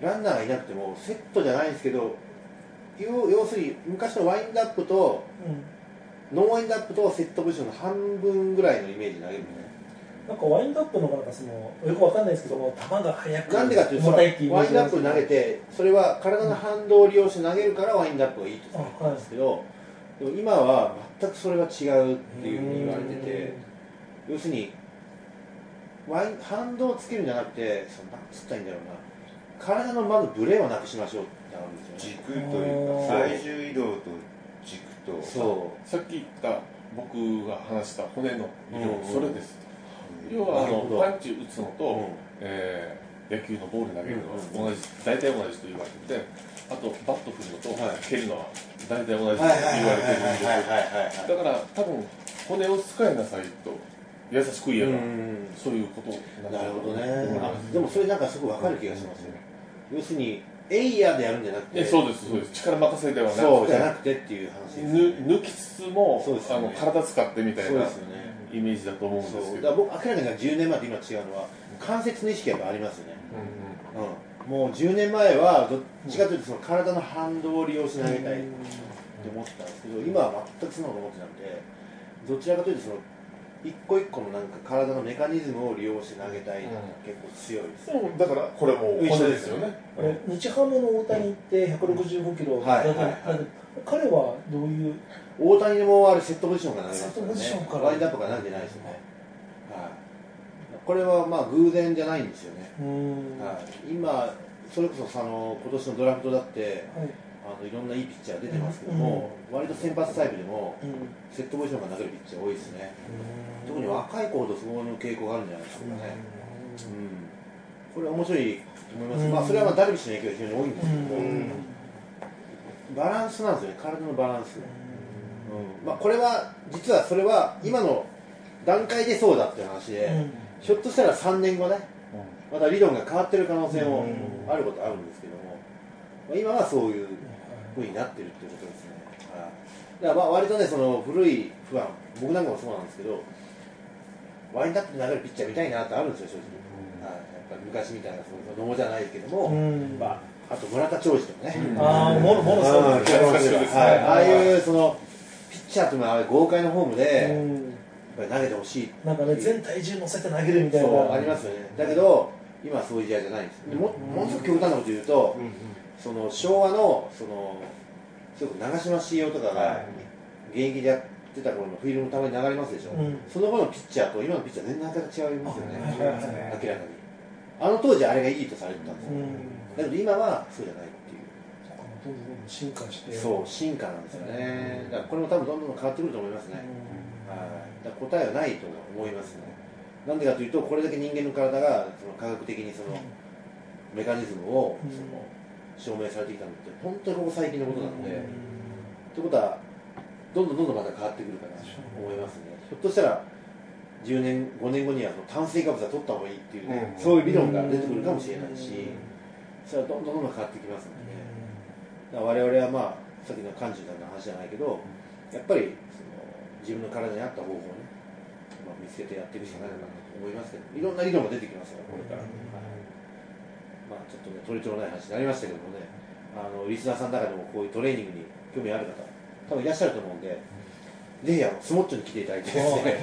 ランナーがいなくてもセットじゃないんですけど、要するに昔のワインドアップと、ノンワインドアップとセットポジションの半分ぐらいのイメージで投げるね。 なんかワインドアップの方がそのよくわかんないですけども、球が速くなんでかっていうと、ワインドアップ投げて、それは体の反動を利用して投げるからワインドアップがいいとされてたんですけど、でも今は全くそれは違うっていうふうに言われてて、要するに反動をつけるんじゃなくて、なんつったらいいんだろうな、体のまずブレをなくしましょうってあるんですよね。 軸というか体重移動と軸と、 そうさっき言った僕が話した骨の移動、それです。要はパンチ打つのと、野球のボール投げるのは大体同じと言われてて、あとバット振るのと蹴るのは大体同じと言われてるんですよ。だから多分骨を使いなさいと優しく言えばそういうことなんだ。 なるほどね。でもそれなんかすごい分かる気がしますよ。要するにエイヤーでやるんじゃなくて、 そうですそうです、力任せではなくて、 そうじゃなくてっていう話です、 抜きつつも体使ってみたいなイメージだと思うんですけど、 だから僕明らかに10年前と今違うのは関節の意識がやっぱありますよね。もう10年前はどっちかというとその体の反動を利用して投げたいって思ってたんですけど、今は全くそんなこと思ってなくて、どちらかというとその一個一個のなんか体のメカニズムを利用して投げたいのが結構強いです、 だからこれも骨ですよね。 日ハムの大谷って165キロ、彼はどういう？ 大谷でもあれセットポジションが投げますからね。ワインドアップが投げてないですよね。これはまあ偶然じゃないんですよね。今それこそ今年のドラフトだって、いろんないいピッチャー出てますけども、割と先発タイプでもセットポジションが投げるピッチャー多いですね。特に若い子ほどその傾向があるんじゃないですかね。これは面白いと思います。まあそれはダルビッシュの影響が非常に多いんですけど、バランスなんですよね、体のバランス。まあこれは実はそれは今の段階でそうだっていう話で、ひょっとしたら3年後ね、また理論が変わってる可能性もあることあるんですけども、今はそういう風になってるっていうことですね。だから割とね、その古い不安、僕なんかもそうなんですけど、ワインドアップで投げるピッチャー見たいなってあるんですよ、正直。やっぱり昔みたいな野茂じゃないけども、あと村田兆治とかね、ああいうそのピッチャーというのは豪快なフォームでやっぱり投げてほしい、 なんかね、全体重乗せて投げるみたいな、 そうありますよね。だけど今はそういう時代じゃないんです。ものすごく極端なこと言うと、その昭和のその長嶋茂雄とかが現役でやってた頃のフィルムたまに流れますでしょ、その頃のピッチャーと今のピッチャー全然違いますよね、明らかに。あの当時あれがいいとされてたんですよ、だけど今はそうじゃないっていう、 どんどん進化して、 そう進化なんですよね。だからこれも多分どんどん変わってくると思いますね。だから答えはないと思いますね。なんでかというと、これだけ人間の体がその科学的にそのメカニズムを証明されてきたのって本当にここ最近のことなので、ということはどんどんまた変わってくるかなと思いますね。ひょっとしたら10年5年後には炭水化物は取った方がいいっていう、そういう理論が出てくるかもしれないし、それはどんどん変わってきますので、だから我々はまあさっきの幹事さんの話じゃないけど、やっぱり自分の体に合った方法をね、見つけてやっていくしかないのかなと思いますけど、いろんな理論が出てきますからこれから。まあちょっとね、取り留めない話になりましたけどもね、リスナーさんの中でもこういうトレーニングに興味ある方多分いらっしゃると思うんで、ぜひスモッチョに来ていただいてですね、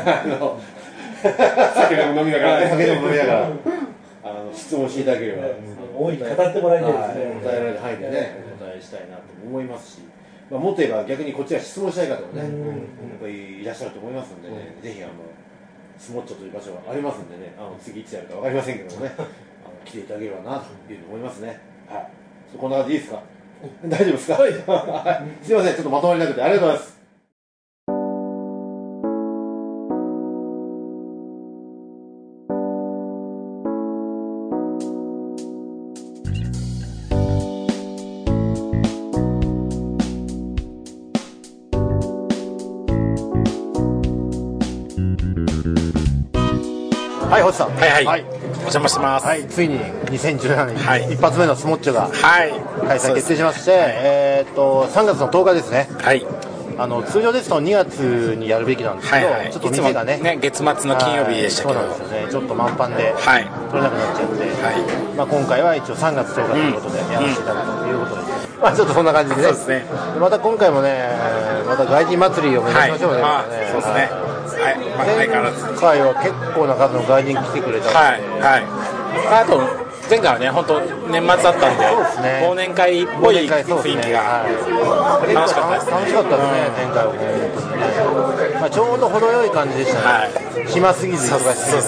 酒でも飲みながら質問していただければ、 大いに語ってもらいたいですね。 答えられる範囲でね、お答えしたいなと思いますし、もっと言えば逆にこっちが質問したい方もね、やっぱりいらっしゃると思いますのでね、ぜひスモッチョという場所がありますんでね、次いつやるか分かりませんけどもね、来ていただければなというふうに思いますね。はい、こんな感じでいいですか？大丈夫ですか？すいません、ちょっとまとまりなくてありがとうございます。はい、星さん。 はい、お邪魔してます。 はい、ついに2017年、一発目のスモッチョが開催決定しまして、3月の10日ですね。 はい。 通常ですと2月にやるべきなんですけど、ちょっと店がね月末の金曜日でしたけど、 そうなんですよね、ちょっと満帆で取れなくなっちゃって、今回は一応3月10日ということでやらせていただくということですね。ちょっとそんな感じでね。また今回もね、また外人祭りを目指しましょうね。 そうですね。 前回は結構な数の外人来てくれたので、 あと前回はね、本当年末だったんで、忘年会っぽい雰囲気が楽しかったですね。 楽しかったですね、前回は本当にね。ちょうど程よい感じでしたね。暇すぎず忙しすぎず。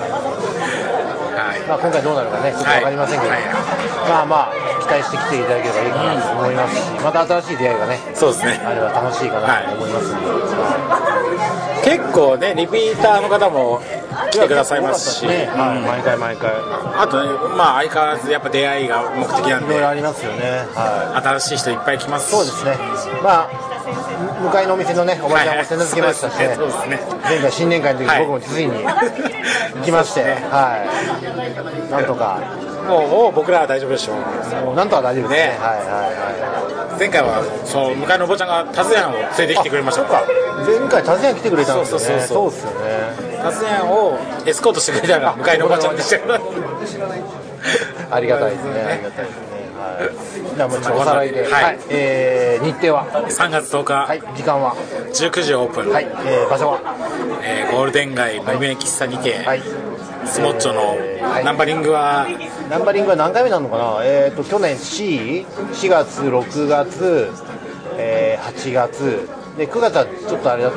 今回どうなるかね、ちょっと分かりませんけど、期待してきていただければいいかなと思いますし、また新しい出会いがね、あれば楽しいかなと思いますので、結構ね、リピーターの方も来てくださいますし、 毎回あとね、相変わらずやっぱ出会いが目的なんで、 いろいろありますよね。 新しい人いっぱい来ますし、 そうですね。向かいのお店のね、おばちゃんも手なずけましたしね、前回新年会の時僕もついに行きまして、なんとかもう僕らは大丈夫でしょう。 なんとか大丈夫ですね。 前回はその向かいのおばちゃんがタズヤンを連れてきてくれました。 前回タズヤン来てくれたんですよね。そうですよね。 タズヤンをエスコートしてくれたのが向かいのおばちゃんでした。 ありがたいですね。ありがたいですね。じゃあもうおさらいで、日程は 3月10日、 時間は 19時オープン、 場所はゴールデン街無名喫茶にて、スモッチョのナンバリングは何回目なのかな。去年4月6月、8月で9月はちょっとあれだった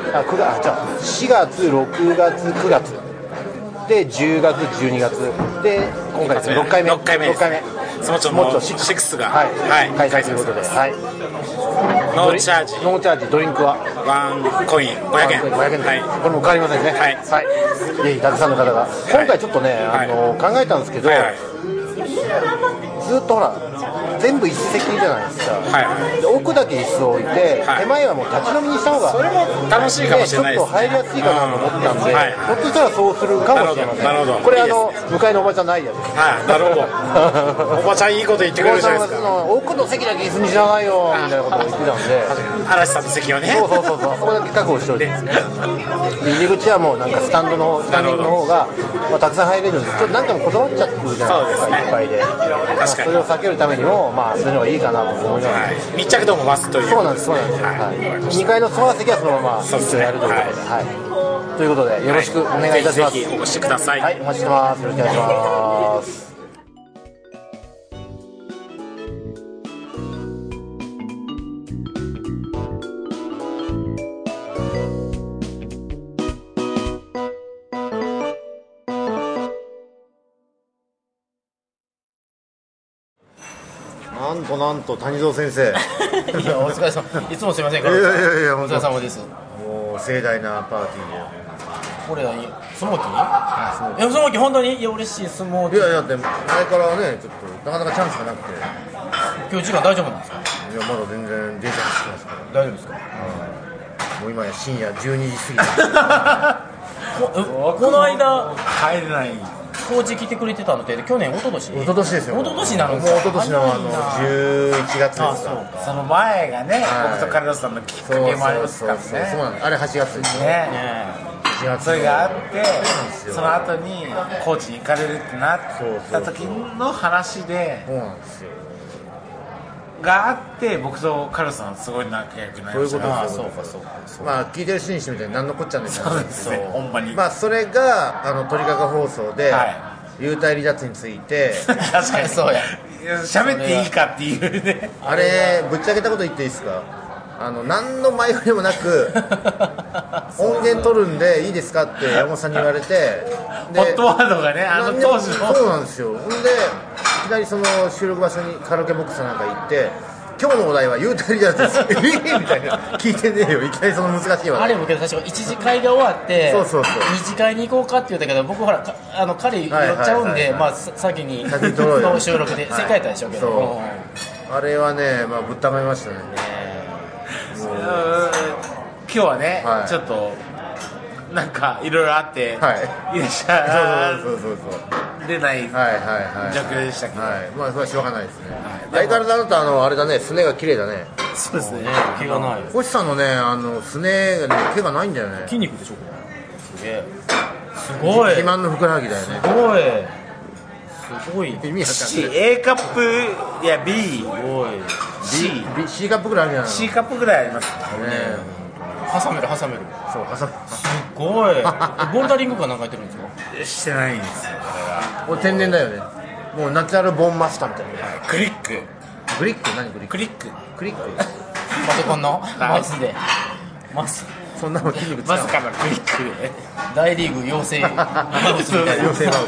。4月6月9月で10月12月で今回ですね、6回目スモッチョの6が開催ということで、 ノーチャージドリンクは 1コイン500円、 これも変わりませんね。ぜひたくさんの方が今回ちょっとね、考えたんですけど、ずっとほら全部一席じゃないですか。で奥だけ椅子を置いて、手前はもう立ち飲みにした方がそれも楽しいかもしれないですね。 ちょっと入りやすいかなと思ったんで、ひょっとしたらそうするかもしれません。これ向かいのおばちゃんのアイデアです。 なるほど。おばちゃんいいこと言ってくれるじゃないですか。 奥の席だけ椅子にしなさいよみたいなことを言ってたんで、 嵐さんの席をね。 そうそこだけ確保しておいて、入り口はもうなんかスタンディングの方がたくさん入れるんです。ちょっと何回も断っちゃってるじゃないですか、いっぱいで。それを避けるためにもそういうのがいいかなと思います。 密着度も増すという。 そうなんです2階のソファ席はそのまま一緒にやるということで、ということでよろしくお願いいたします。 ぜひお越しください。 お待ちしてます。よろしくお願いします。なんと谷蔵先生お疲れ様。いつもすいません。 いやお疲れ様です。 もう盛大なパーティーで。 これはスモーキー？スモーキー本当に嬉しい。スモーキー。 だって前からねちょっとなかなかチャンスがなくて。 今日時間大丈夫なんですか？ まだ全然電車走ってますから。 大丈夫ですか？ もう今や深夜12時過ぎ。 この間帰れない。 高知来てくれてたのって去年、一昨年ですよ。一昨年なの。 もう一昨年の11月ですか。 その前がね、僕とカルロスさんのきっかけもありますからね。 そうなんです。あれ8月ですね。それがあってその後に高知に行かれるってなった時の話でそうなんですよがあって僕とカルロスさんすごい仲良くなりましたね。 そうか聞いてる人にしてみて何のこっちゃねんそうですね、ほんまに。 それが鳥かご放送で幽体離脱について確かにそうや喋っていいかっていうね。 あれぶっちゃけたこと言っていいですか。何の前触れもなく音源取るんでいいですかって山本さんに言われてホットワードがね当時のそうなんですよ。ほんでいきなりその収録場所にカラオケボックスなんか行って今日のお題は幽体離脱ですみたいな聞いてねえよいきなりその難しいわ。 あれもけど確か1次会が終わってそう 2次会に行こうかって言ったけど僕ほら彼寄っちゃうんで先にの収録で正解やったでしょうけどあれはねぶったまいましたね。 今日はね、ちょっとなんかいろいろあって、いらっしゃ出ない状況でしたけど、 それはしょうがないですね。相変わらずあなたあれだね、すねが綺麗だね。 そうですね。 毛がない。 星さんのねすねがね毛がないんだよね。 筋肉でしょこれ。すげえ。すごい。 肥満のふくらはぎだよね。 すごい。 意味わかんない。 A カップいや B すごい。 C カップぐらいあるんじゃないの。 C カップぐらいありますね。 挟める。 そう挟む。 すごい。ボルダリングかなんかやってるんですか。 してないんですよここれ天然だよね。もうナチュラルボーンマスターみたいな。 れが。クリックグリック何グリック。 クリッククリック。 パソコンのマウスで。マウス。 そんなの筋肉まさかのクリックで大リーグ養成マウスみたいな。 養成マ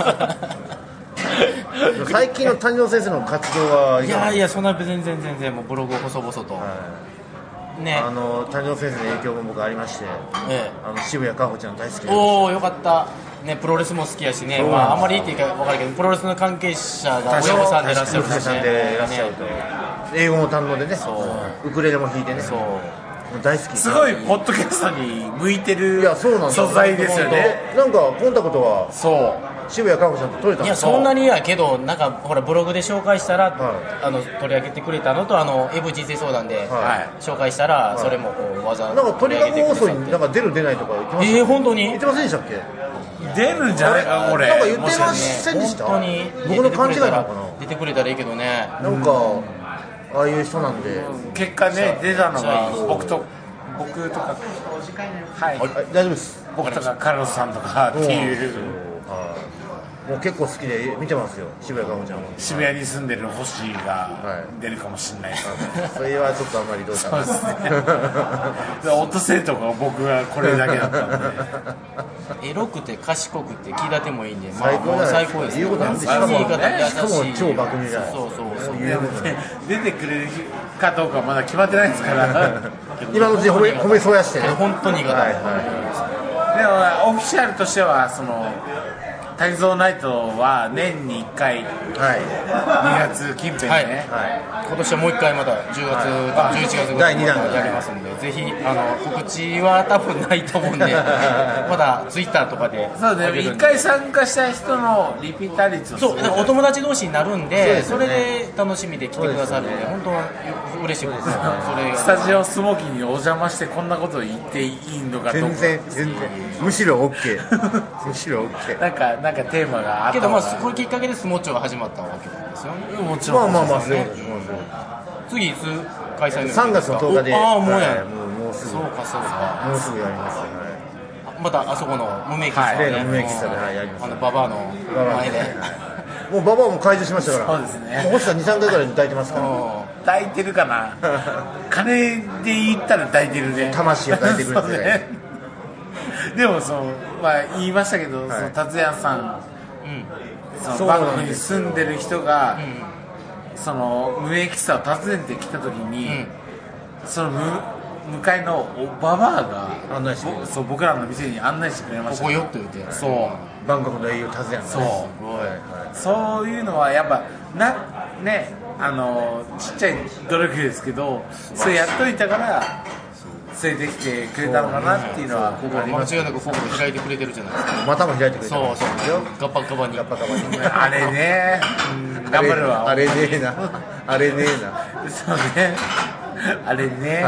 ウス。最近の谷野先生の活動はいやそんな全然もうブログを細々と。ね。 谷野先生の影響も僕ありまして、渋谷かほちゃん大好きで。 おおよかったね。プロレスも好きやしね。まああんまりいいって言うか分からんけど、プロレスの関係者が親御さんでいらっしゃるしね。 さんでいらっしゃると。英語も堪能でね。ウクレレも弾いてね。大好き。 すごいポッドキャストに向いてる素材ですよね。 なんかコンタクトはそう渋谷かほちゃんと取れたの。 いやそんなにやけど、なんかほらブログで紹介したら、取り上げてくれたのと、エブ人生相談で紹介したら、それもこうわざわざなんか鳥かご放送になんか出る出ないとか言ってました。 本当に言ってませんでしたっけ。 出るんじゃないかこれ。 なんか言ってませんでした。 本当に僕の勘違いなのかな。 出てくれたらいいけどね。 なんかああいう人なんで。 結果ね出たのが僕とかはい大丈夫です。 僕とかカルロスさんとかっていう。 もう結構好きで見てますよ渋谷かほちゃんは。 渋谷に住んでる星が出るかもしれないです。 それはちょっとあんまりどうかな。 そうですね。オットセイとか僕がこれだけだったんで。 エロくて賢くて気立てもいいんで、 最高だね。 最高ですね。 言うことなんてしかも超爆乳じゃない。 そう出てくれるかどうかまだ決まってないですから。 今のうちに褒めそうやしてね。 本当にいい方。 でもオフィシャルとしてはその体操ナイトは年に1回、2月近辺でね、 今年はもう1回また10月、11月ぐらいにやりますんで、ぜひ告知は多分ないと思うんで、まだツイッターとかで。 そうですね、1回参加した人のリピーター率をそう、お友達同士になるんで、それで楽しみで来てくださるんで、本当は嬉しいです。 スタジオスモーキーにお邪魔してこんなこと言っていいのかどうか。 全然むしろ OK。むしろ OK。 なんかテーマがあったけどこれきっかけでスモッチョが始まったわけなんですよね。 もちろんまあそういうことです。 次いつ開催の 3月の10日で。 ああもうや。 もうすぐ。 そうか。 もうすぐやります。 またあそこの無名喫茶で無名喫茶でやります。 ババアの前で。 もうババアも解除しましたから。 そうですね。 星さん2、3回ぐらい抱いてますから。 抱いてるかな。金で言ったら抱いてるね。 魂を抱いてくれて。 でも言いましたけど、その達也さん、そのバンコクに住んでる人が、その無名喫茶を訪ねてきた時に、その向かいのババアが僕らの店に案内してくれました。 ここよって言って。 そうバンコクの英雄達也さん。 そういうのはやっぱね、ちっちゃい努力ですけど、それやっといたから連れてきてくれたのかなっていうのは間違いなく心開いてくれてるじゃないですか。 またも開いてくれてる。 そうガッパガバに。 あれね、頑張るわ。 あれねえな。 そうね。あれね。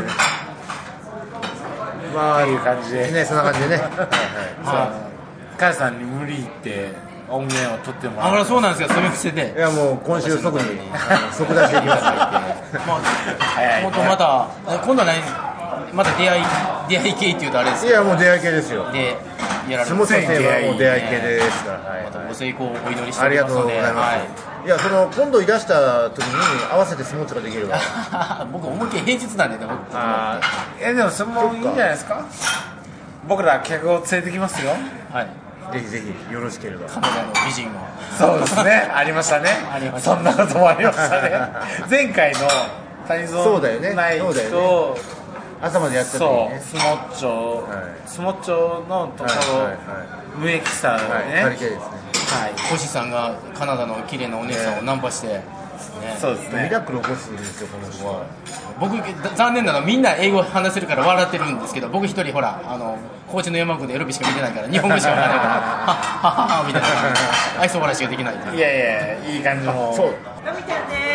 まあいう感じでね、そんな感じでね。 カヤさんに無理言って音源を取ってもらう。 そうなんですよ。それ癖で。 いやもう今週即に即出していきます。 本当また今度はまた出会い系っていうとあれです。 いやもう出会い系ですよ。 でやられる。 もう出会い系ですから。 またご成功をお祈りしてありがとうございます。いや今度いらした時に合わせてスモーチができるわ。 僕思いっきり平日なんでね。 でもそれもいいんじゃないですか。僕ら客を連れてきますよ。 はい。 ぜひよろしければ。 カナダの美人が。 そうですね。ありましたね。そんなこともありましたね。前回の谷蔵ない人朝までやってた時にね。 スモッチョのところ無益さね。 星さんがカナダの綺麗なお姉さんをナンパして。 そうですね。 ミラクル起こすんですよこの人は。 僕残念なのはみんな英語話せるから笑ってるんですけど、僕一人ほら高知の山奥でエロビしか見てないから日本語しかわからないからはっはっはみたいな愛想笑いしかできない。 いやいい感じの。 そう。 のみちゃんね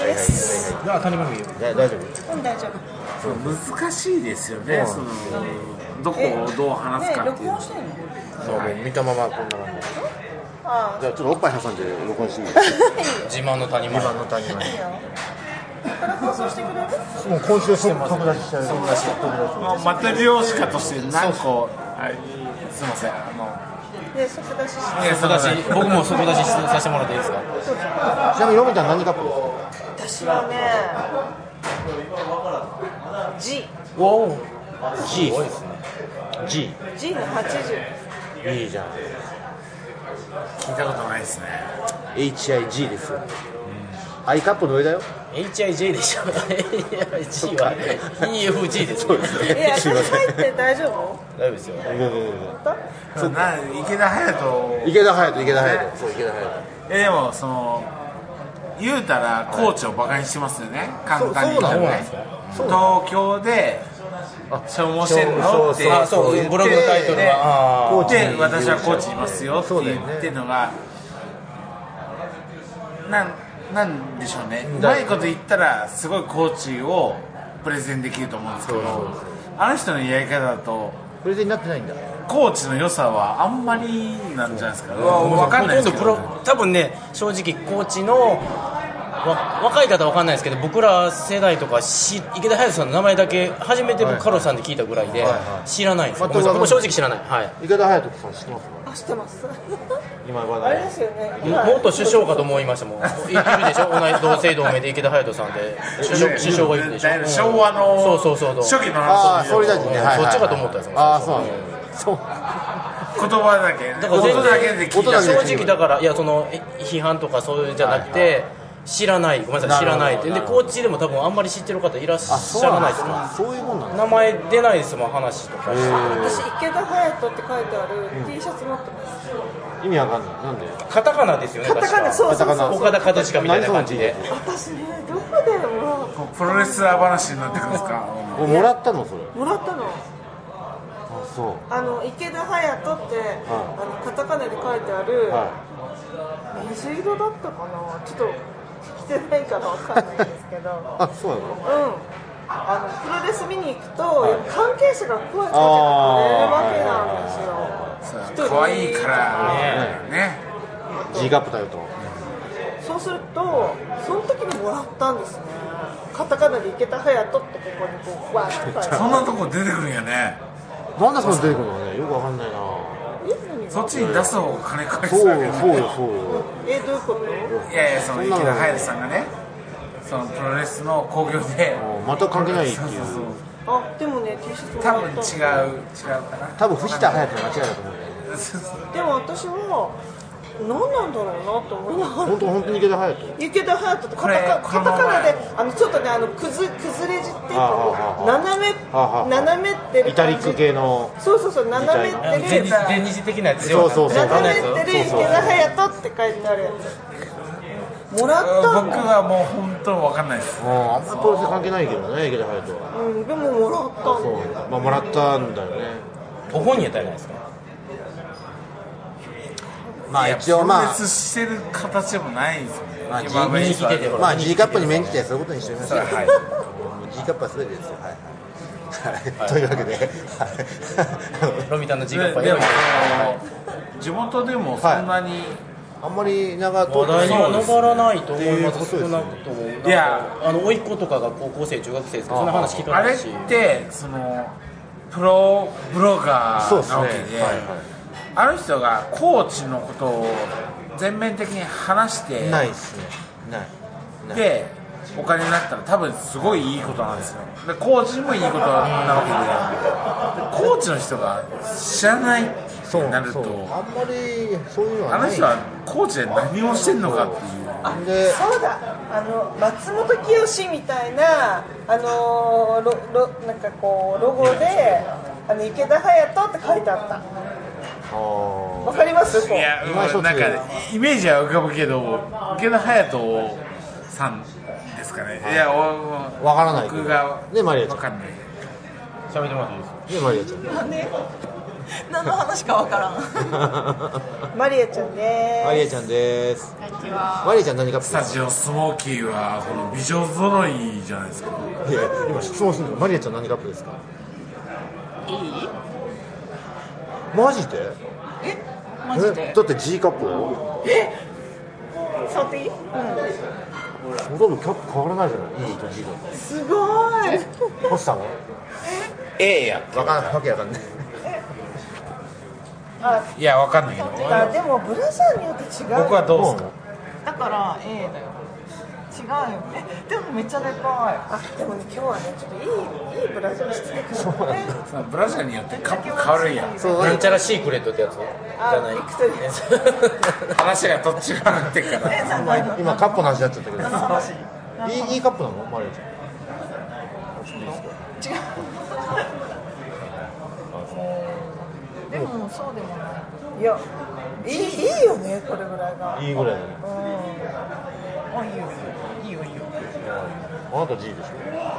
です。 じゃあ谷間見よ大丈夫。 大丈夫。 難しいですよね。そのどこをどう話すかっていう。 録音してんの？ そう見たままこんな感じ。じゃあちょっとおっぱい挟んで録音してみる。 自慢の谷間。 自慢の谷間。 これ放送してくれる？ もう今週即出ししちゃう。 マテリオシカとして何個、はい、すみません。 で即出しして。 僕も即出しさせてもらっていいですか？ ちなみにヨミちゃん何カップ私はね、G。 おお。G。G。 G の80。 いいじゃん。 聞いたことないですね。 HIG ですよ。I カップの上だよ。 HIJ でしょ。G は EFG です。そうですね。 私入って大丈夫？ 大丈夫ですよ。 そうな池田隼人。 そう池田隼人。 でもその言うたらコーチをバカにしてますよね。簡単に言うとね。東京で消耗してるのってブログのタイトルはで私はコーチいますよって言ってるのがなんでしょうね。うまいこと言ったらすごいコーチをプレゼンできると思うんですけど、あの人のやり方だとプレゼンになってないんだ。 コーチの良さはあんまりなんじゃないですか。分かんないですけど、 多分ね、正直コーチの若い方は分かんないですけど、僕ら世代とか池田隼人さんの名前だけ初めて僕カロさんで聞いたぐらいで知らないんですよ。僕も正直知らない。 池田隼人さん知ってます？ あ、知ってます。 今あれですよね。 元首相かと思いましたもん。いるでしょ。同姓同名で池田隼人さんで首相がいるでしょ。 昭和のそう初期の総理大臣ね。 そっちかと思ったんですよ。 ああ、そうなの。そう。 言葉だけ。音だけで聞いた。 正直だからいやその批判とかそういうじゃなくて。知らない、ごめんなさい、知らないで、コーチでも多分あんまり知ってる方いらっしゃらないと思う。 そういうもんなんだ。 名前出ないですもん、話とか。 私池田隼人って書いてある T シャツ持ってます。 意味わかんない。なんで？ カタカナですよね。 カタカナ、そう。 岡田和親みたいな感じで。 私ね、どこでもプロレスラー話になってくるんですか？ もらったのそれ？ もらったの。 あ、そう。 池田隼人ってカタカナで書いてある水色だったかな。ちょっと着てないからわかんないんですけど。 あ、そうなの？ プロレス見に行くと関係者が声かけてくれるわけなんですよ。 可愛いからね。 G カップだよと。 そうするとその時にもらったんですね。カタカナで池田隼人ってここにこうわーって書いて。 そんなとこ出てくるんやね。 なんでそんな出てくるのね。よくわかんないな。 そっちに出す方が金返すそうわけね。 よ。 どういうこと？ いやいや、その池田隼人さんがね、そのプロレスの興行でまた関係ないっていう。 あ、でもね、T シャツも多分らった違うかな。 多分藤田隼人の間違いだと思うんだよね。 でも私は何なんだろうなと思いながら。 本当に池田隼人。 池田隼人ってカタカナでちょっとね崩れ字っていうか斜めってるイタリック系の。 そう斜めってる前日的なやつ。 そう斜めってる池田隼人って書いてあるやつ。もらった僕はもう本当に分かんないです。 あんまプロレス関係ないけどね、池田隼人は。 でももらったんだよ。 まあもらったんだよね。 ご本人やったじゃないですか。 まあ一応まあプロレスしてる形でもないですよね。 まあ G カップに免じてそういうことにしてみましょう。 はい。 G カップは全てですよ。はい。というわけで、 ロミタンの G カップはでも地元でもそんなにあんまり長話題には上らないと思います。少なくとも。 いや、 甥っ子とかが高校生中学生ですけど、そんな話聞かあれっないし。 てそのプロブロガーなわけで、あの人がコーチのことを全面的に話してないですね。ない。 でお金になったら多分すごいいいことなんですよ。でコーチにもいいことなわけで、コーチの人が知らないってなると、 あんまりそういうのはない。 あの人はコーチで何をしてんのかっていう。 でそうだ、松本清みたいななんかこうロゴで池田隼人って書いてあった。わかります？ いや、なんかイメージは浮かぶけど、池田隼人さんですかね。いや、 わからない。 僕がね、マリアちゃん。 わかんない。 喋ってもらっていいですか？ ね、マリアちゃん。 何の話かわからん。 マリエちゃんです。 マリエちゃんです。 こんにちは。 マリエちゃん何カップスタジオスモーキーはこの美女揃いじゃないですか。 いや今質問するんだ。マリエちゃん何カップですか？ いい？ マジで？ マジで？ だって G カップだよ。 触っていい？ ほとんどキャップ変わらないじゃない。E と G だと。 すごい。 星さんは A やわかんないわけわかんない。 いや、わかんないけど。 でもブラジャーによって違う。 僕はどうですか？ だから A だよ。違うよ。でもめっちゃでかい。 でもね、今日はね、ちょっといいブラジャーしてくる。 ブラジャーによってカップ変わるんや。 なんちゃらシークレットってやつじゃない。 ビクトリー。 話がどっちがなってるから。 今カップの話になっちゃったけど。いいカップなのマリエちゃん。 違う。でもそうでもない。 いや、いいよね、これぐらいが。 いいぐらいだね。 あ、いいよ。いいよ。 あなた G でし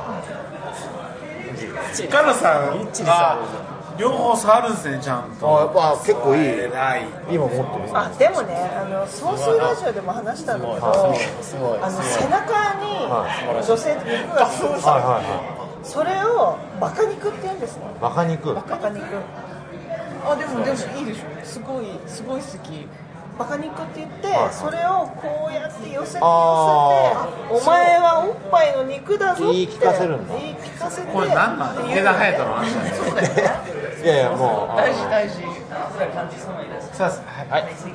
ょ。 カナさん、両方触るんですね、ちゃんと。 結構いい。今持ってる。 でもね、総水ラジオでも話したんだけど、背中に女性って肉がつく。それをバカ肉って言うんですね。 バカ肉。 バカ肉。 あ、でもいいでしょ。すごい好き。 バカ肉って言って、それをこうやって寄せてお前はおっぱいの肉だぞって言い聞かせるんだ。 言い聞かせて。 これ何なの？池田隼人の話だね。 いやもう大事。 そうです。 はい、わかりました。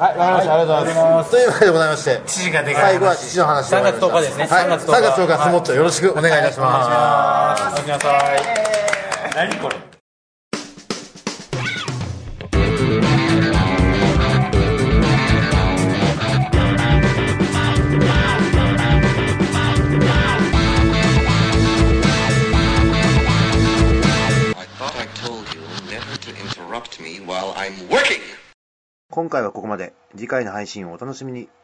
ありがとうございます。というわけでございまして、 父がでかい話。 最後は父の話で 3月10日ですね。 3月10日スモッチョよろしくお願いいたします。 お待ちなさい。 何これ？ 今回はここまで。次回の配信をお楽しみに。